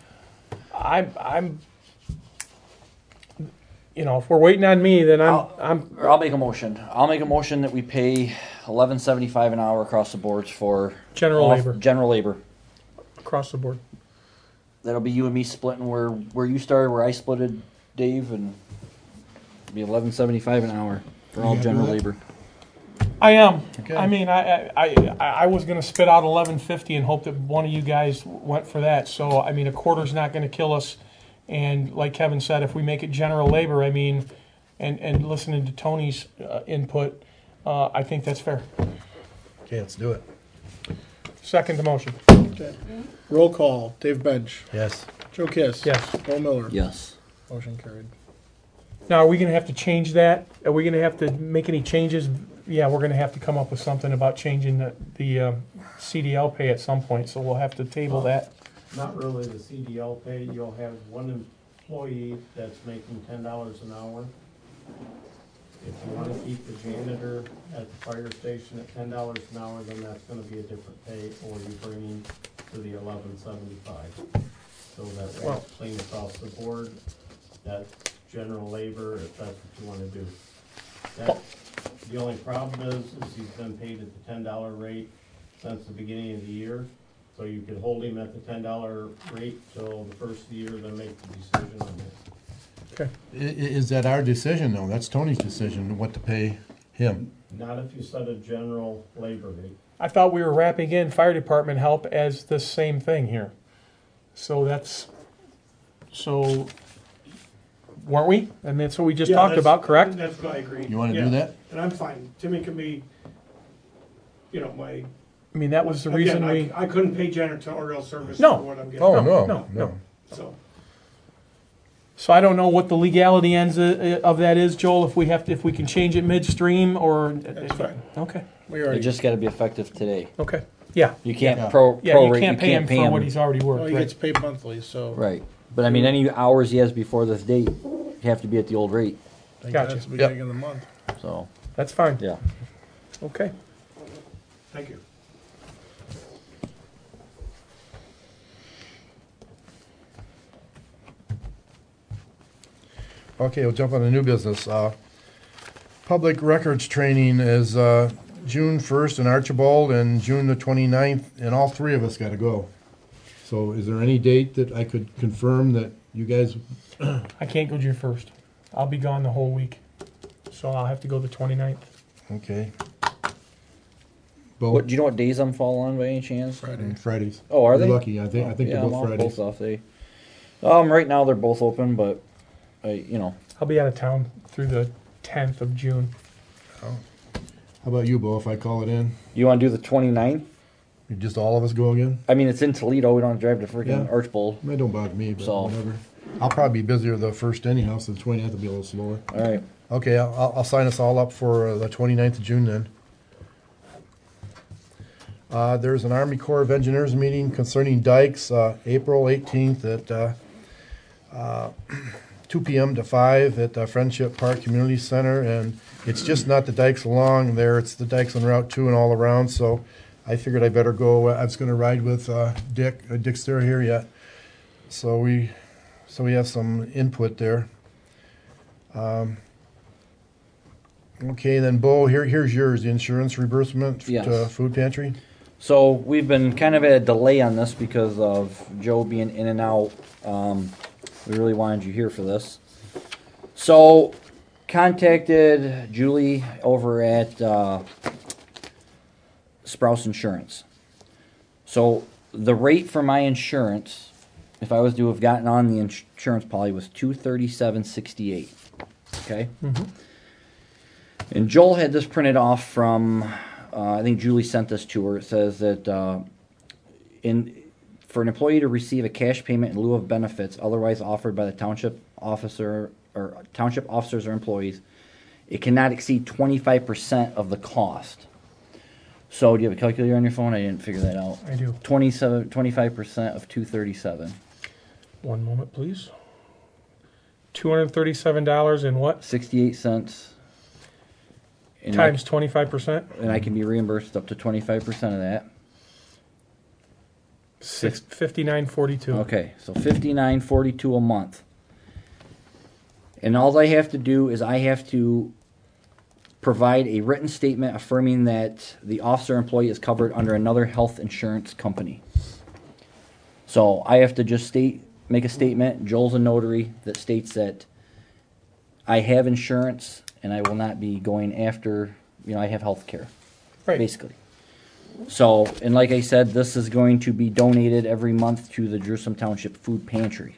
I'm if we're waiting on me, then I'll make a motion. I'll make a motion that we pay $11.75 an hour across the boards for General labor. General labor. Across the board. That'll be you and me splitting where you started, where I splitted, Dave, and it'll be $11.75 an hour for all general labor. I am. Okay. I mean, I was going to spit out $11.50 and hope that one of you guys went for that. So I mean, a quarter's not going to kill us. And like Kevin said, if we make it general labor, I mean, and listening to Tony's input, I think that's fair. Okay, let's do it. Second the motion. Okay. Roll call. Dave Bench. Yes. Joe Kiss. Yes. Bill Miller. Yes. Motion carried. Now, are we going to have to change that? Are we going to have to make any changes? Yeah, we're going to have to come up with something about changing the CDL pay at some point, so we'll have to table that. Not really the CDL pay. You'll have one employee that's making $10 an hour. If you want to keep the janitor at the fire station at $10 an hour, then that's going to be a different pay, or you bring him to the $11.75. So that way it's clean across the board. That's general labor, if that's what you want to do. The only problem is he's been paid at the $10 rate since the beginning of the year. So you could hold him at the $10 rate till the first of the year, then make the decision on that. Okay. Is that our decision, though? That's Tony's decision, what to pay him. Not if you set a general labor rate. I thought we were wrapping in fire department help as the same thing here. So that's So, weren't we? And that's what we just Yeah, talked that's- about, correct? That's what I agree. You wanna do Yeah. that? And I'm fine. Timmy can be, you know, my. I mean, that was the Again, reason we, I couldn't pay janitorial service No. for what I'm getting. Oh, No, no, no. no. So, so I don't know what the legality ends of that is, Joel, if we have to, if we can change it midstream or. That's fine. Okay, We It already, just gotta be effective today. okay. Yeah, You can't Yeah. pro, yeah, you prorate, can't pay him for what he's already well, worked, he right? gets paid monthly, so. Right, but I mean, any hours he has before this date, you have to be at the old rate, I think Gotcha. That's the beginning of the month. so, That's fine. yeah. Okay. Thank you. Okay, we'll jump on the new business. Public records training is June 1st in Archibald and June the 29th, and all three of us got to go. So is there any date that I could confirm that you guys, I can't go June 1st. I'll be gone the whole week. So I'll have to go the 29th. okay? Bo? What, do you know what days I'm fall on by any chance? Friday. Fridays. Oh, are You're they? lucky, I think Yeah, they're I'm both off Fridays. both off day. Right now they're both open, but, you know, I'll be out of town through the 10th of June. How about you, Bo, if I call it in? you wanna do the 29th? Just all of us go again? I mean, it's in Toledo, we don't have to drive to freaking Yeah. Archbold, It don't bother me, but So- whatever. I'll probably be busier the first anyhow, so the 29th will be a little slower. alright. Okay, I'll sign us all up for the 29th of June then. There's an Army Corps of Engineers meeting concerning dikes, April 18th at 2 p.m. to 5 at Friendship Park Community Center. And it's just not the dikes along there, it's the dikes on Route 2 and all around. So I figured I better go. I was going to ride with Dick. Dick's still here yet. So we have some input there. Okay, then Bo, here's yours, the insurance reimbursement Yes. to food pantry. So we've been kind of at a delay on this because of Joe being in and out. We really wanted you here for this. So contacted Julie over at Sprouse Insurance. So the rate for my insurance, if I was to have gotten on the insurance policy, was $237.68. Okay. And Joel had this printed off from, I think Julie sent this to her. It says that for an employee to receive a cash payment in lieu of benefits otherwise offered by the township officer or township officers or employees, it cannot exceed 25% of the cost. So do you have a calculator on your phone? I didn't figure that out. I do. 25% of 237. One moment, please. $237 and what? 68 cents. And Times 25%? and I can be reimbursed up to 25% of that. $59.42. Okay, so $59.42 a month. And all I have to do is I have to provide a written statement affirming that the officer employee is covered under another health insurance company. So I have to just make a statement, Joel's a notary, that states that I have insurance and I will not be going after, I have health care, Right. basically. So, and like I said, this is going to be donated every month to the Jerusalem Township Food Pantry.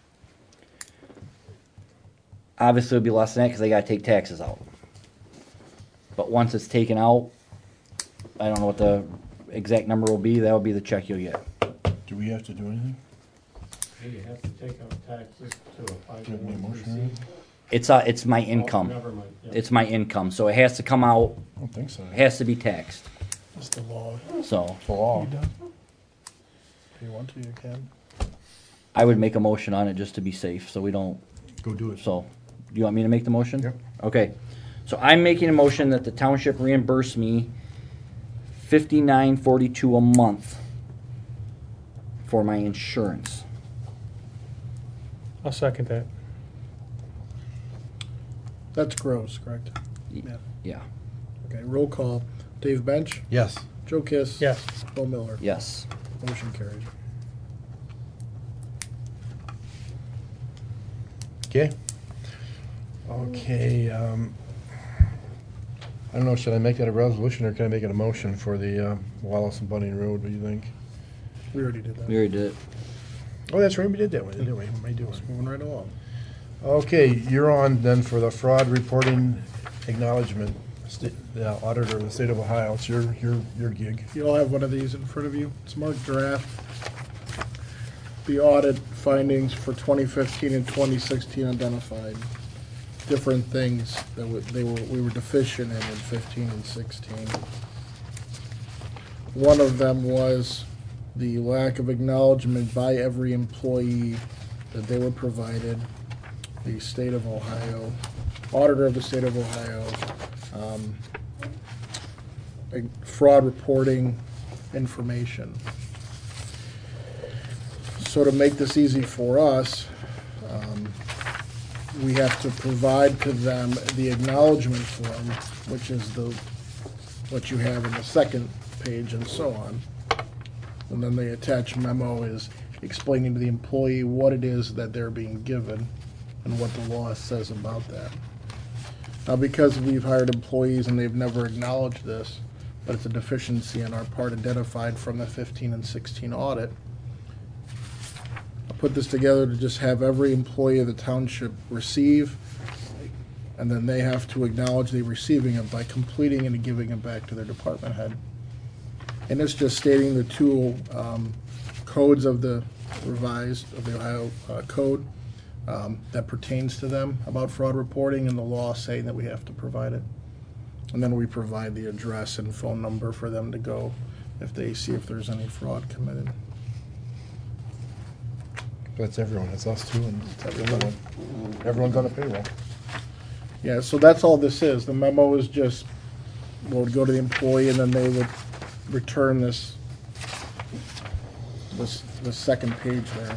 Obviously, it'll be less than that because they got to take taxes out. But once it's taken out, I don't know what the exact number will be. That will be the check you'll get. Do we have to do anything? You have to take out taxes to a Do you have any motion? 501c. It's my income. Never mind, yeah. It's my income, so it has to come out. I don't think so. It has to be taxed. That's the law. So It's the law. You done? If you want to, you can. I would make a motion on it just to be safe, so we don't. Go do it. So, do you want me to make the motion? Yep. Okay. So I'm making a motion that the township reimburse me $59.42 a month for my insurance. I'll second that. That's gross, correct? Yeah. Yeah. Okay, roll call. Dave Bench, Yes. Joe Kiss. Yes. Bill Miller. Yes. Motion carried. Okay. Okay, I don't know, should I make that a resolution or can I make it a motion for the Wallace and Bunning Road, what do you think? We already did that. We already did it. Oh, that's right, we did that one, didn't we? We do it. Moving right along. Okay, you're on then for the fraud reporting acknowledgement, the auditor of the state of Ohio. It's your gig. You all have one of these in front of you. It's marked draft. The audit findings for 2015 and 2016 identified different things that we were deficient in 15 and 16. One of them was the lack of acknowledgement by every employee that they were provided the state of Ohio, auditor of the state of Ohio, fraud reporting information. So to make this easy for us, we have to provide to them the acknowledgement form, which is what you have in the second page and so on. And then the attached memo is explaining to the employee what it is that they're being given and what the law says about that. Now, because we've hired employees and they've never acknowledged this, but it's a deficiency on our part identified from the 15 and 16 audit, I put this together to just have every employee of the township receive, and then they have to acknowledge they're receiving it by completing it and giving it back to their department head. And it's just stating the two codes of the revised, of the Ohio code that pertains to them about fraud reporting, and the law saying that we have to provide it. And then we provide the address and phone number for them to go if they see if there's any fraud committed. That's everyone, that's us too, and it's everyone. Everyone's on the payroll. Yeah, so that's all this is. The memo is just, well, would go to the employee and then they would return this second page there.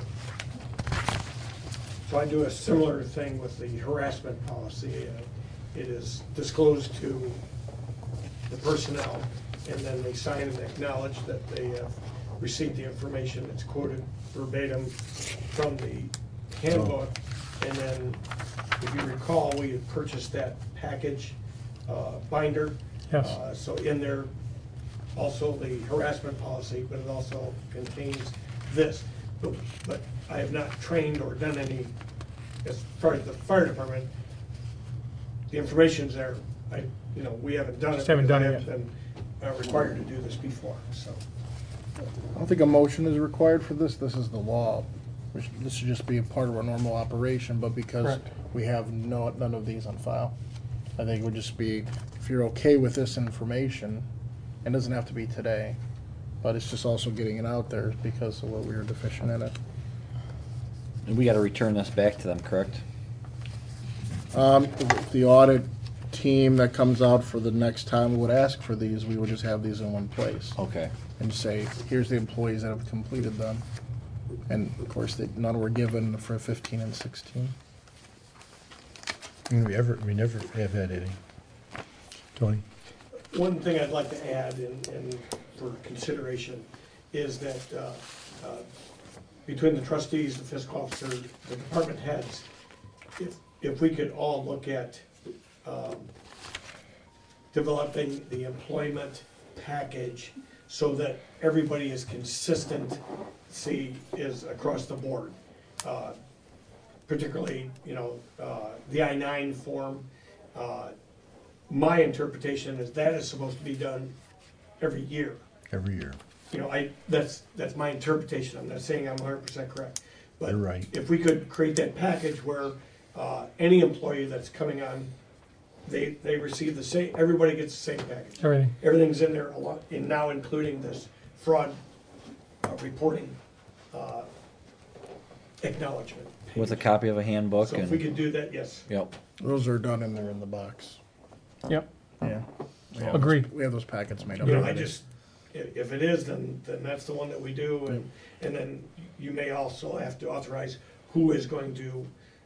So I do a similar thing with the harassment policy. It is disclosed to the personnel, and then they sign and acknowledge that they have received the information. It's quoted verbatim from the handbook. And then, if you recall, we had purchased that package binder. Yes. So in there, also the harassment policy, but it also contains this. But I have not trained or done any, as far as the fire department, the information's there. We haven't done it. Just haven't done it because I haven't been required to do this before, so. I don't think a motion is required for this. This is the law. This should just be a part of our normal operation, but because Correct. we have none of these on file, I think it would just be, if you're okay with this information, it doesn't have to be today, but it's just also getting it out there because of what we were deficient in it. And we gotta return this back to them, correct? The audit team that comes out for the next time would ask for these, we would just have these in one place Okay. and say, here's the employees that have completed them. And of course, none were given for 15 and 16. We never have had any. Tony? One thing I'd like to add in for consideration is that between the trustees, the fiscal officer, the department heads, if we could all look at developing the employment package so that everybody is consistent, is across the board. Particularly, the I-9 form. My interpretation is that is supposed to be done every year. Every year. That's my interpretation. I'm not saying I'm 100% correct. But You're right. if we could create that package where any employee that's coming on, they receive the same, everybody gets the same package. Everything. Everything's in there, and now including this fraud reporting acknowledgement. With a copy of a handbook So if we and, could do that, yes. yep. Those are done in there in the box. Yep. Yeah. Agreed. We have those packets made up. I already. just, if it is, then that's the one that we do, and then you may also have to authorize who is going to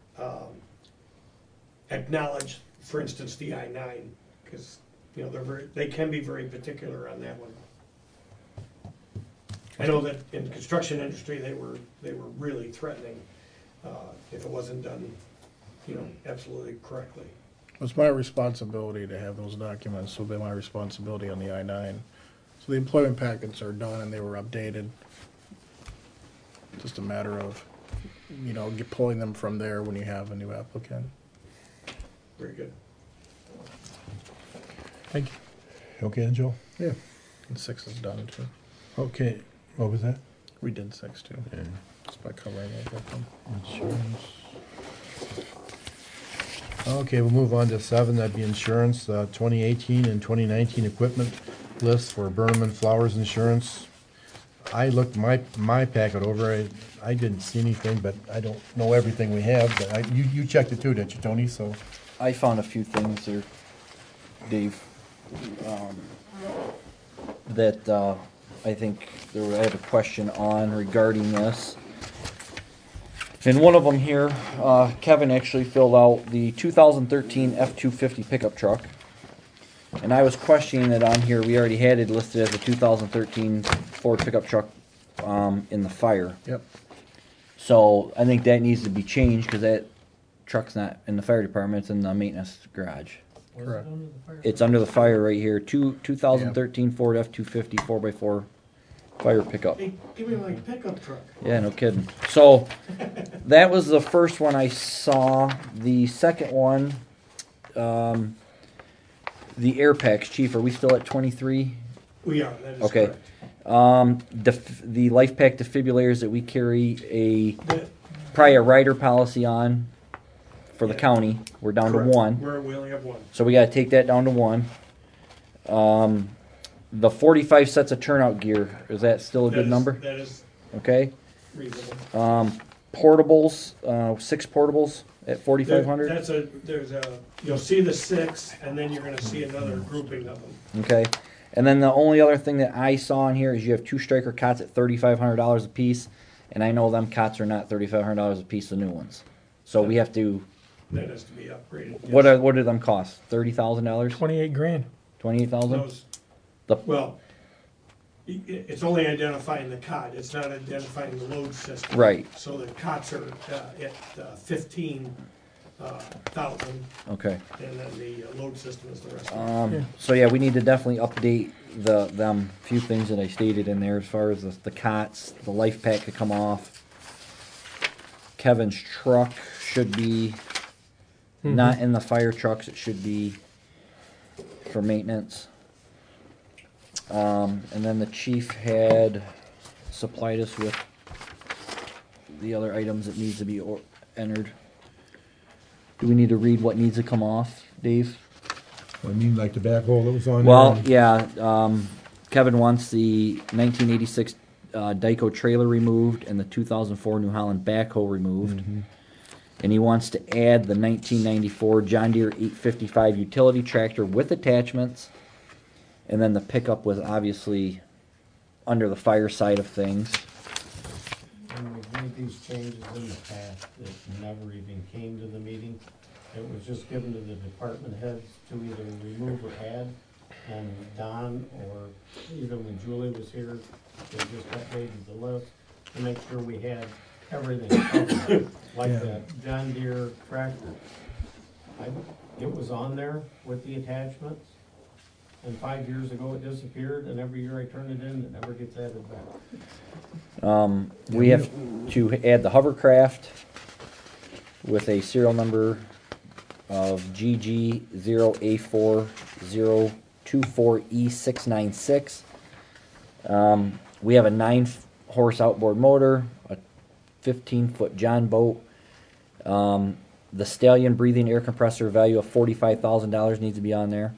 acknowledge, for instance, the I-9, because, they can be very particular on that one. I know that in the construction industry, they were really threatening if it wasn't done, absolutely correctly. It's my responsibility to have those documents, so it'll be my responsibility on the I-9. So the employment packets are done and they were updated Just a matter of, pulling them from there when you have a new applicant. Very good. Thank you. Okay, then, Joe? Yeah. And 6 is done too. Okay, what was that? We did 6 too. Just by covering it with them. Insurance. Okay, we'll move on to 7, that'd be insurance, 2018 and 2019 equipment list for Burnham Flowers Insurance. I looked my packet over, I didn't see anything, but I don't know everything we have, but you checked it too, didn't you, Tony? So, I found a few things there, Dave, that I think I have a question on regarding this. And one of them here, Kevin actually filled out the 2013 F-250 pickup truck. And I was questioning it on here. We already had it listed as a 2013 Ford pickup truck in the fire. Yep. So I think that needs to be changed because that truck's not in the fire department. It's in the maintenance garage. Correct. It's under the fire right here. 2013 Ford F-250 4x4 fire pickup. Hey, give me my pickup truck. Yeah, no kidding. So that was the first one I saw. The second one, the air packs, Chief, are we still at 23? We are, that is Okay. correct. The life pack defibrillators that we carry probably a rider policy on for the county, we're down Correct. to 1. We only have 1. So we got to take that down to 1. The 45 sets of turnout gear, is that still a good number? That is Okay. reasonable. Portables, 6 portables at 4,500. You'll see the 6, and then you're gonna see another grouping of them. Okay. And then the only other thing that I saw in here is you have 2 striker cots at $3,500 a piece, and I know them cots are not $3,500 a piece, the new ones. So we have to. That has to be upgraded. What do them cost? $30,000? 28 grand. 28,000? Those- The Well, it's only identifying the cot, it's not identifying the load system. Right. So the cots are at 15,000, Okay. and then the load system is the rest. So yeah, we need to definitely update them few things that I stated in there as far as the cots, the life pack to come off. Kevin's truck should be not in the fire trucks. It should be for maintenance. And then the chief had supplied us with the other items that needs to be entered. Do we need to read what needs to come off, Dave? I mean, like the backhoe that was on Well, there. yeah, Kevin wants the 1986 Dyco trailer removed and the 2004 New Holland backhoe removed. And he wants to add the 1994 John Deere 855 utility tractor with attachments. And then the pickup was obviously under the fire side of things. And we've made these changes in the past that never even came to the meeting. It was just given to the department heads to either remove or add. And Don, or even when Julie was here, they just updated the list to make sure we had everything covered. Like the John Deere tractor. It was on there with the attachments. And 5 years ago it disappeared, and every year I turn it in, it never gets added back. We have to add the hovercraft with a serial number of GG0A4024E696. We have a 9-horse outboard motor, a 15-foot John boat. The Stallion breathing air compressor value of $45,000 needs to be on there.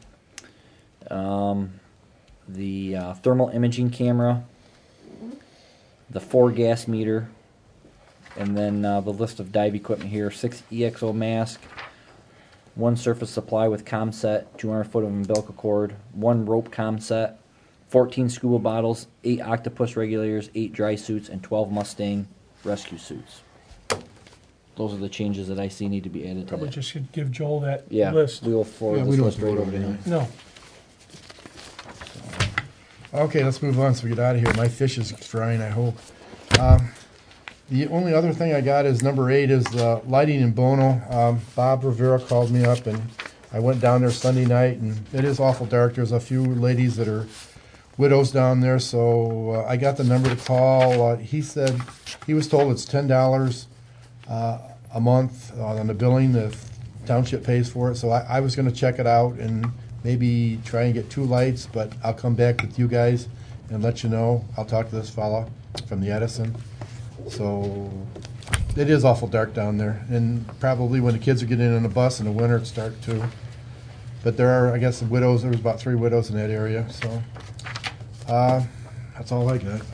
The thermal imaging camera, the 4 gas meter, and then the list of dive equipment here: 6 EXO mask, 1 surface supply with com set, 200 foot of umbilical cord, 1 rope com set, 14 scuba bottles, 8 octopus regulators, 8 dry suits, and 12 Mustang rescue suits. Those are the changes that I see need to be added to Probably that. just should give Joel that Yeah, list. we will forward Yeah, this we don't list have to right vote over to on him. it. No. Okay, let's move on so we get out of here. My fish is frying, I hope. The only other thing I got is number 8 is lighting in Bono. Bob Rivera called me up, and I went down there Sunday night, and it is awful dark. There's a few ladies that are widows down there, so I got the number to call. He said, he was told it's $10 a month on the billing, the township pays for it, so I was gonna check it out and maybe try and get 2 lights, but I'll come back with you guys and let you know. I'll talk to this fella from the Edison. So, it is awful dark down there, and probably when the kids are getting in the bus in the winter, it's dark too. But there are, I guess, the widows, there was about 3 widows in that area, so, that's all I got.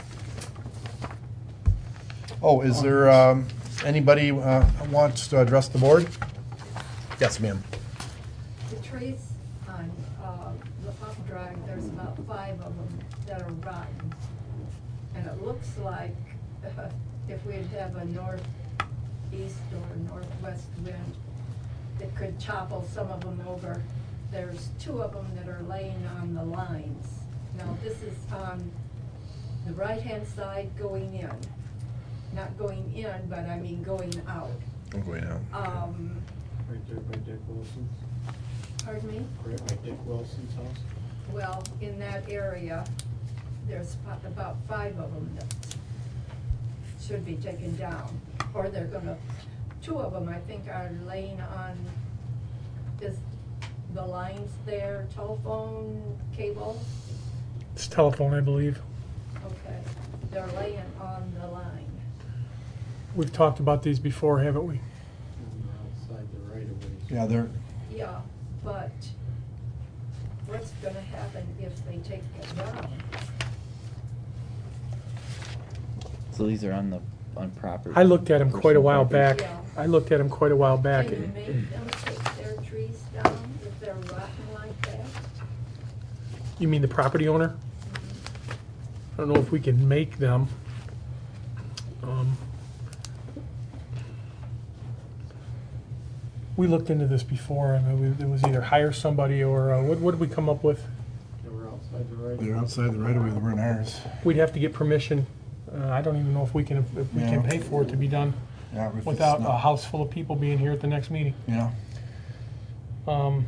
Oh, is there, anybody, wants to address the board? Yes, ma'am. The trees on the pump drive, there's about 5 of them that are rotten. And it looks like if we'd have a northeast or northwest wind, it could topple some of them over. There's 2 of them that are laying on the lines. Now, this is on the right-hand side going in. Not going in, but I mean going out. I'm going out. Right there by Dick Wilson's, Pardon me? right by Dick Wilson's house. Well, in that area, there's about 5 of them that should be taken down. Or they're gonna, 2 of them I think are laying on, is the lines there, telephone, cable? It's telephone, I believe. Okay, they're laying on the line. We've talked about these before, haven't we? And they're outside the right of way. Yeah, they're, Yeah, but what's gonna happen if they take it down? So these are on property. I looked at them quite a while back. Yeah. I looked at them quite a while back. Can you make them take their trees down if they're rotten like that? You mean the property owner? I don't know if we can make them. We looked into this before, and it was either hire somebody or, what did we come up with? They were outside the right. they're outside the right of way, they weren't ours. We'd have to get permission. I don't even know if we can Yeah. pay for it to be done Yeah, if it's without a not- house full of people being here at the next meeting. Yeah, Um,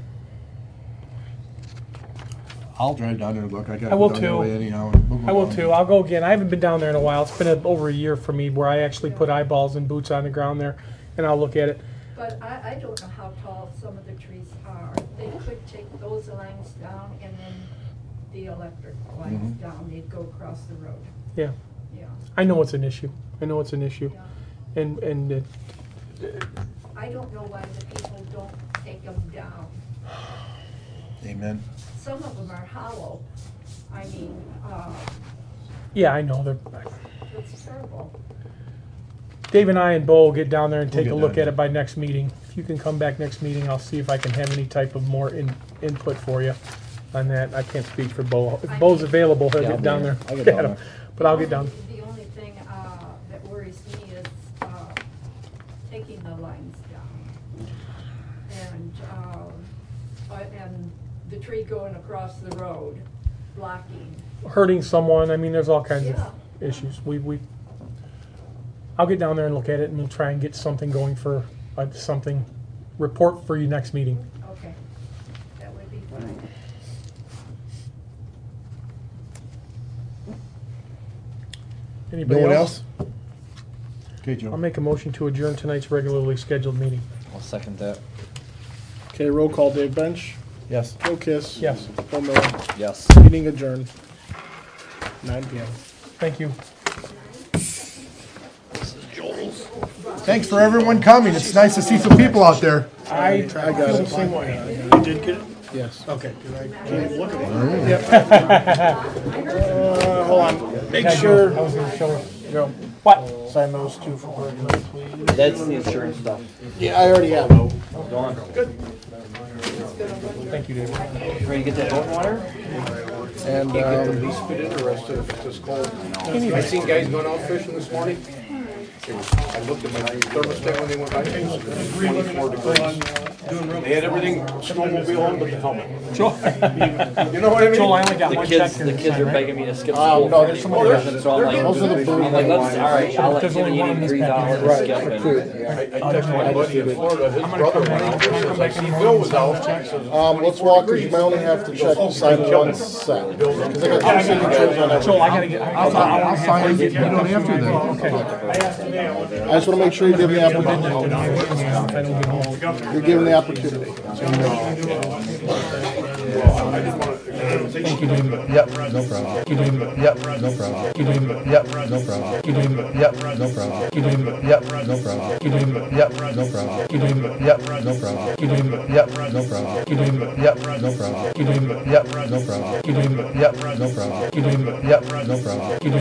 I'll drive down there and look. I gotta I will go down that too. way anyhow. We'll go I will down. too. I'll go again. I haven't been down there in a while. It's been over a year for me where I actually put eyeballs and boots on the ground there, and I'll look at it. But I don't know how tall some of the trees are. They could take those lines down and then the electric lines Mhm. down, they'd go across the road. Yeah, Yeah, I know it's an issue. I know it's an issue. yeah. And I don't know why the people don't take them down. Amen. Some of them are hollow. I mean, yeah, I know. it's terrible. Dave and I and Bo will get down there and We'll take a get look down at it by next meeting. If you can come back next meeting, I'll see if I can have any type of more input for you on that. I can't speak for Bo. If Bo's available, he'll Yeah, I'll get be down there. there. I'll get Get down him. there. But I'll get down. The only thing that worries me is taking the lines down. And the tree going across the road, blocking. Hurting someone, I mean, there's all kinds Yeah. of issues. I'll get down there and look at it, and we'll try and get something going for report for you next meeting. Okay, that would be fine. Anybody No one else? else? Okay, Joe. I'll make a motion to adjourn tonight's regularly scheduled meeting. I'll second that. Okay, roll call, Dave Bench, Yes. Joe Kiss. Yes. Bill Miller. Yes. Meeting adjourned. 9 PM. Thank you. Thanks for everyone coming. It's nice to see some people out there. I got feel it. the same way. You did get it? Yes. Okay, 'cause I can't look at it. Hold on, make I sure, was gonna show her. Joe, What? sign those two for Bergman, please. That's the insurance stuff. Yeah, I already have them. Thank you, David. Ready to get that hot water? And, Get the least bit interested if it's this cold. I seen guys going out fishing this morning. I looked at my thermostat when they went by, it was 24 degrees. They had everything snowmobile on but the helmet. Joel, You know what I mean? Joel, I only got The one check kids, here the to kids sign, are right? begging me to skip school. no, there's some for other- any reason, so I'm like, those are the blue I'm like, let's, all right, I'll let There's only you one in need this $3 package. to Right, skip for and. food, I yeah. texted my buddy in Florida, his brother went out there, says, I see Bill was out. Let's walk, because you might only have to check to sign one set. Because I got two signatures on Joel, I everything. gotta get, I'll sign it, you don't have to then. Okay. I asked today, I wanted I just want to make sure you give me the opportunity. If I don't get home. You're given the opportunity. Thank you, David. Yep, no problem. Thank you, David. Yep, no problem. Thank you, David. Yep, no problem. Thank you, David. Yep, no problem. Thank you, David. Yep, no problem. Thank you, David. Yep, no problem. Thank you, David. Yep, no problem. Thank you, David. Yep, no problem. Thank you, David. Yep, no problem. Thank you, David. Yep, no problem. Thank you, David. Yep, no problem. Thank you, David. Yep, no problem. Thank you, David.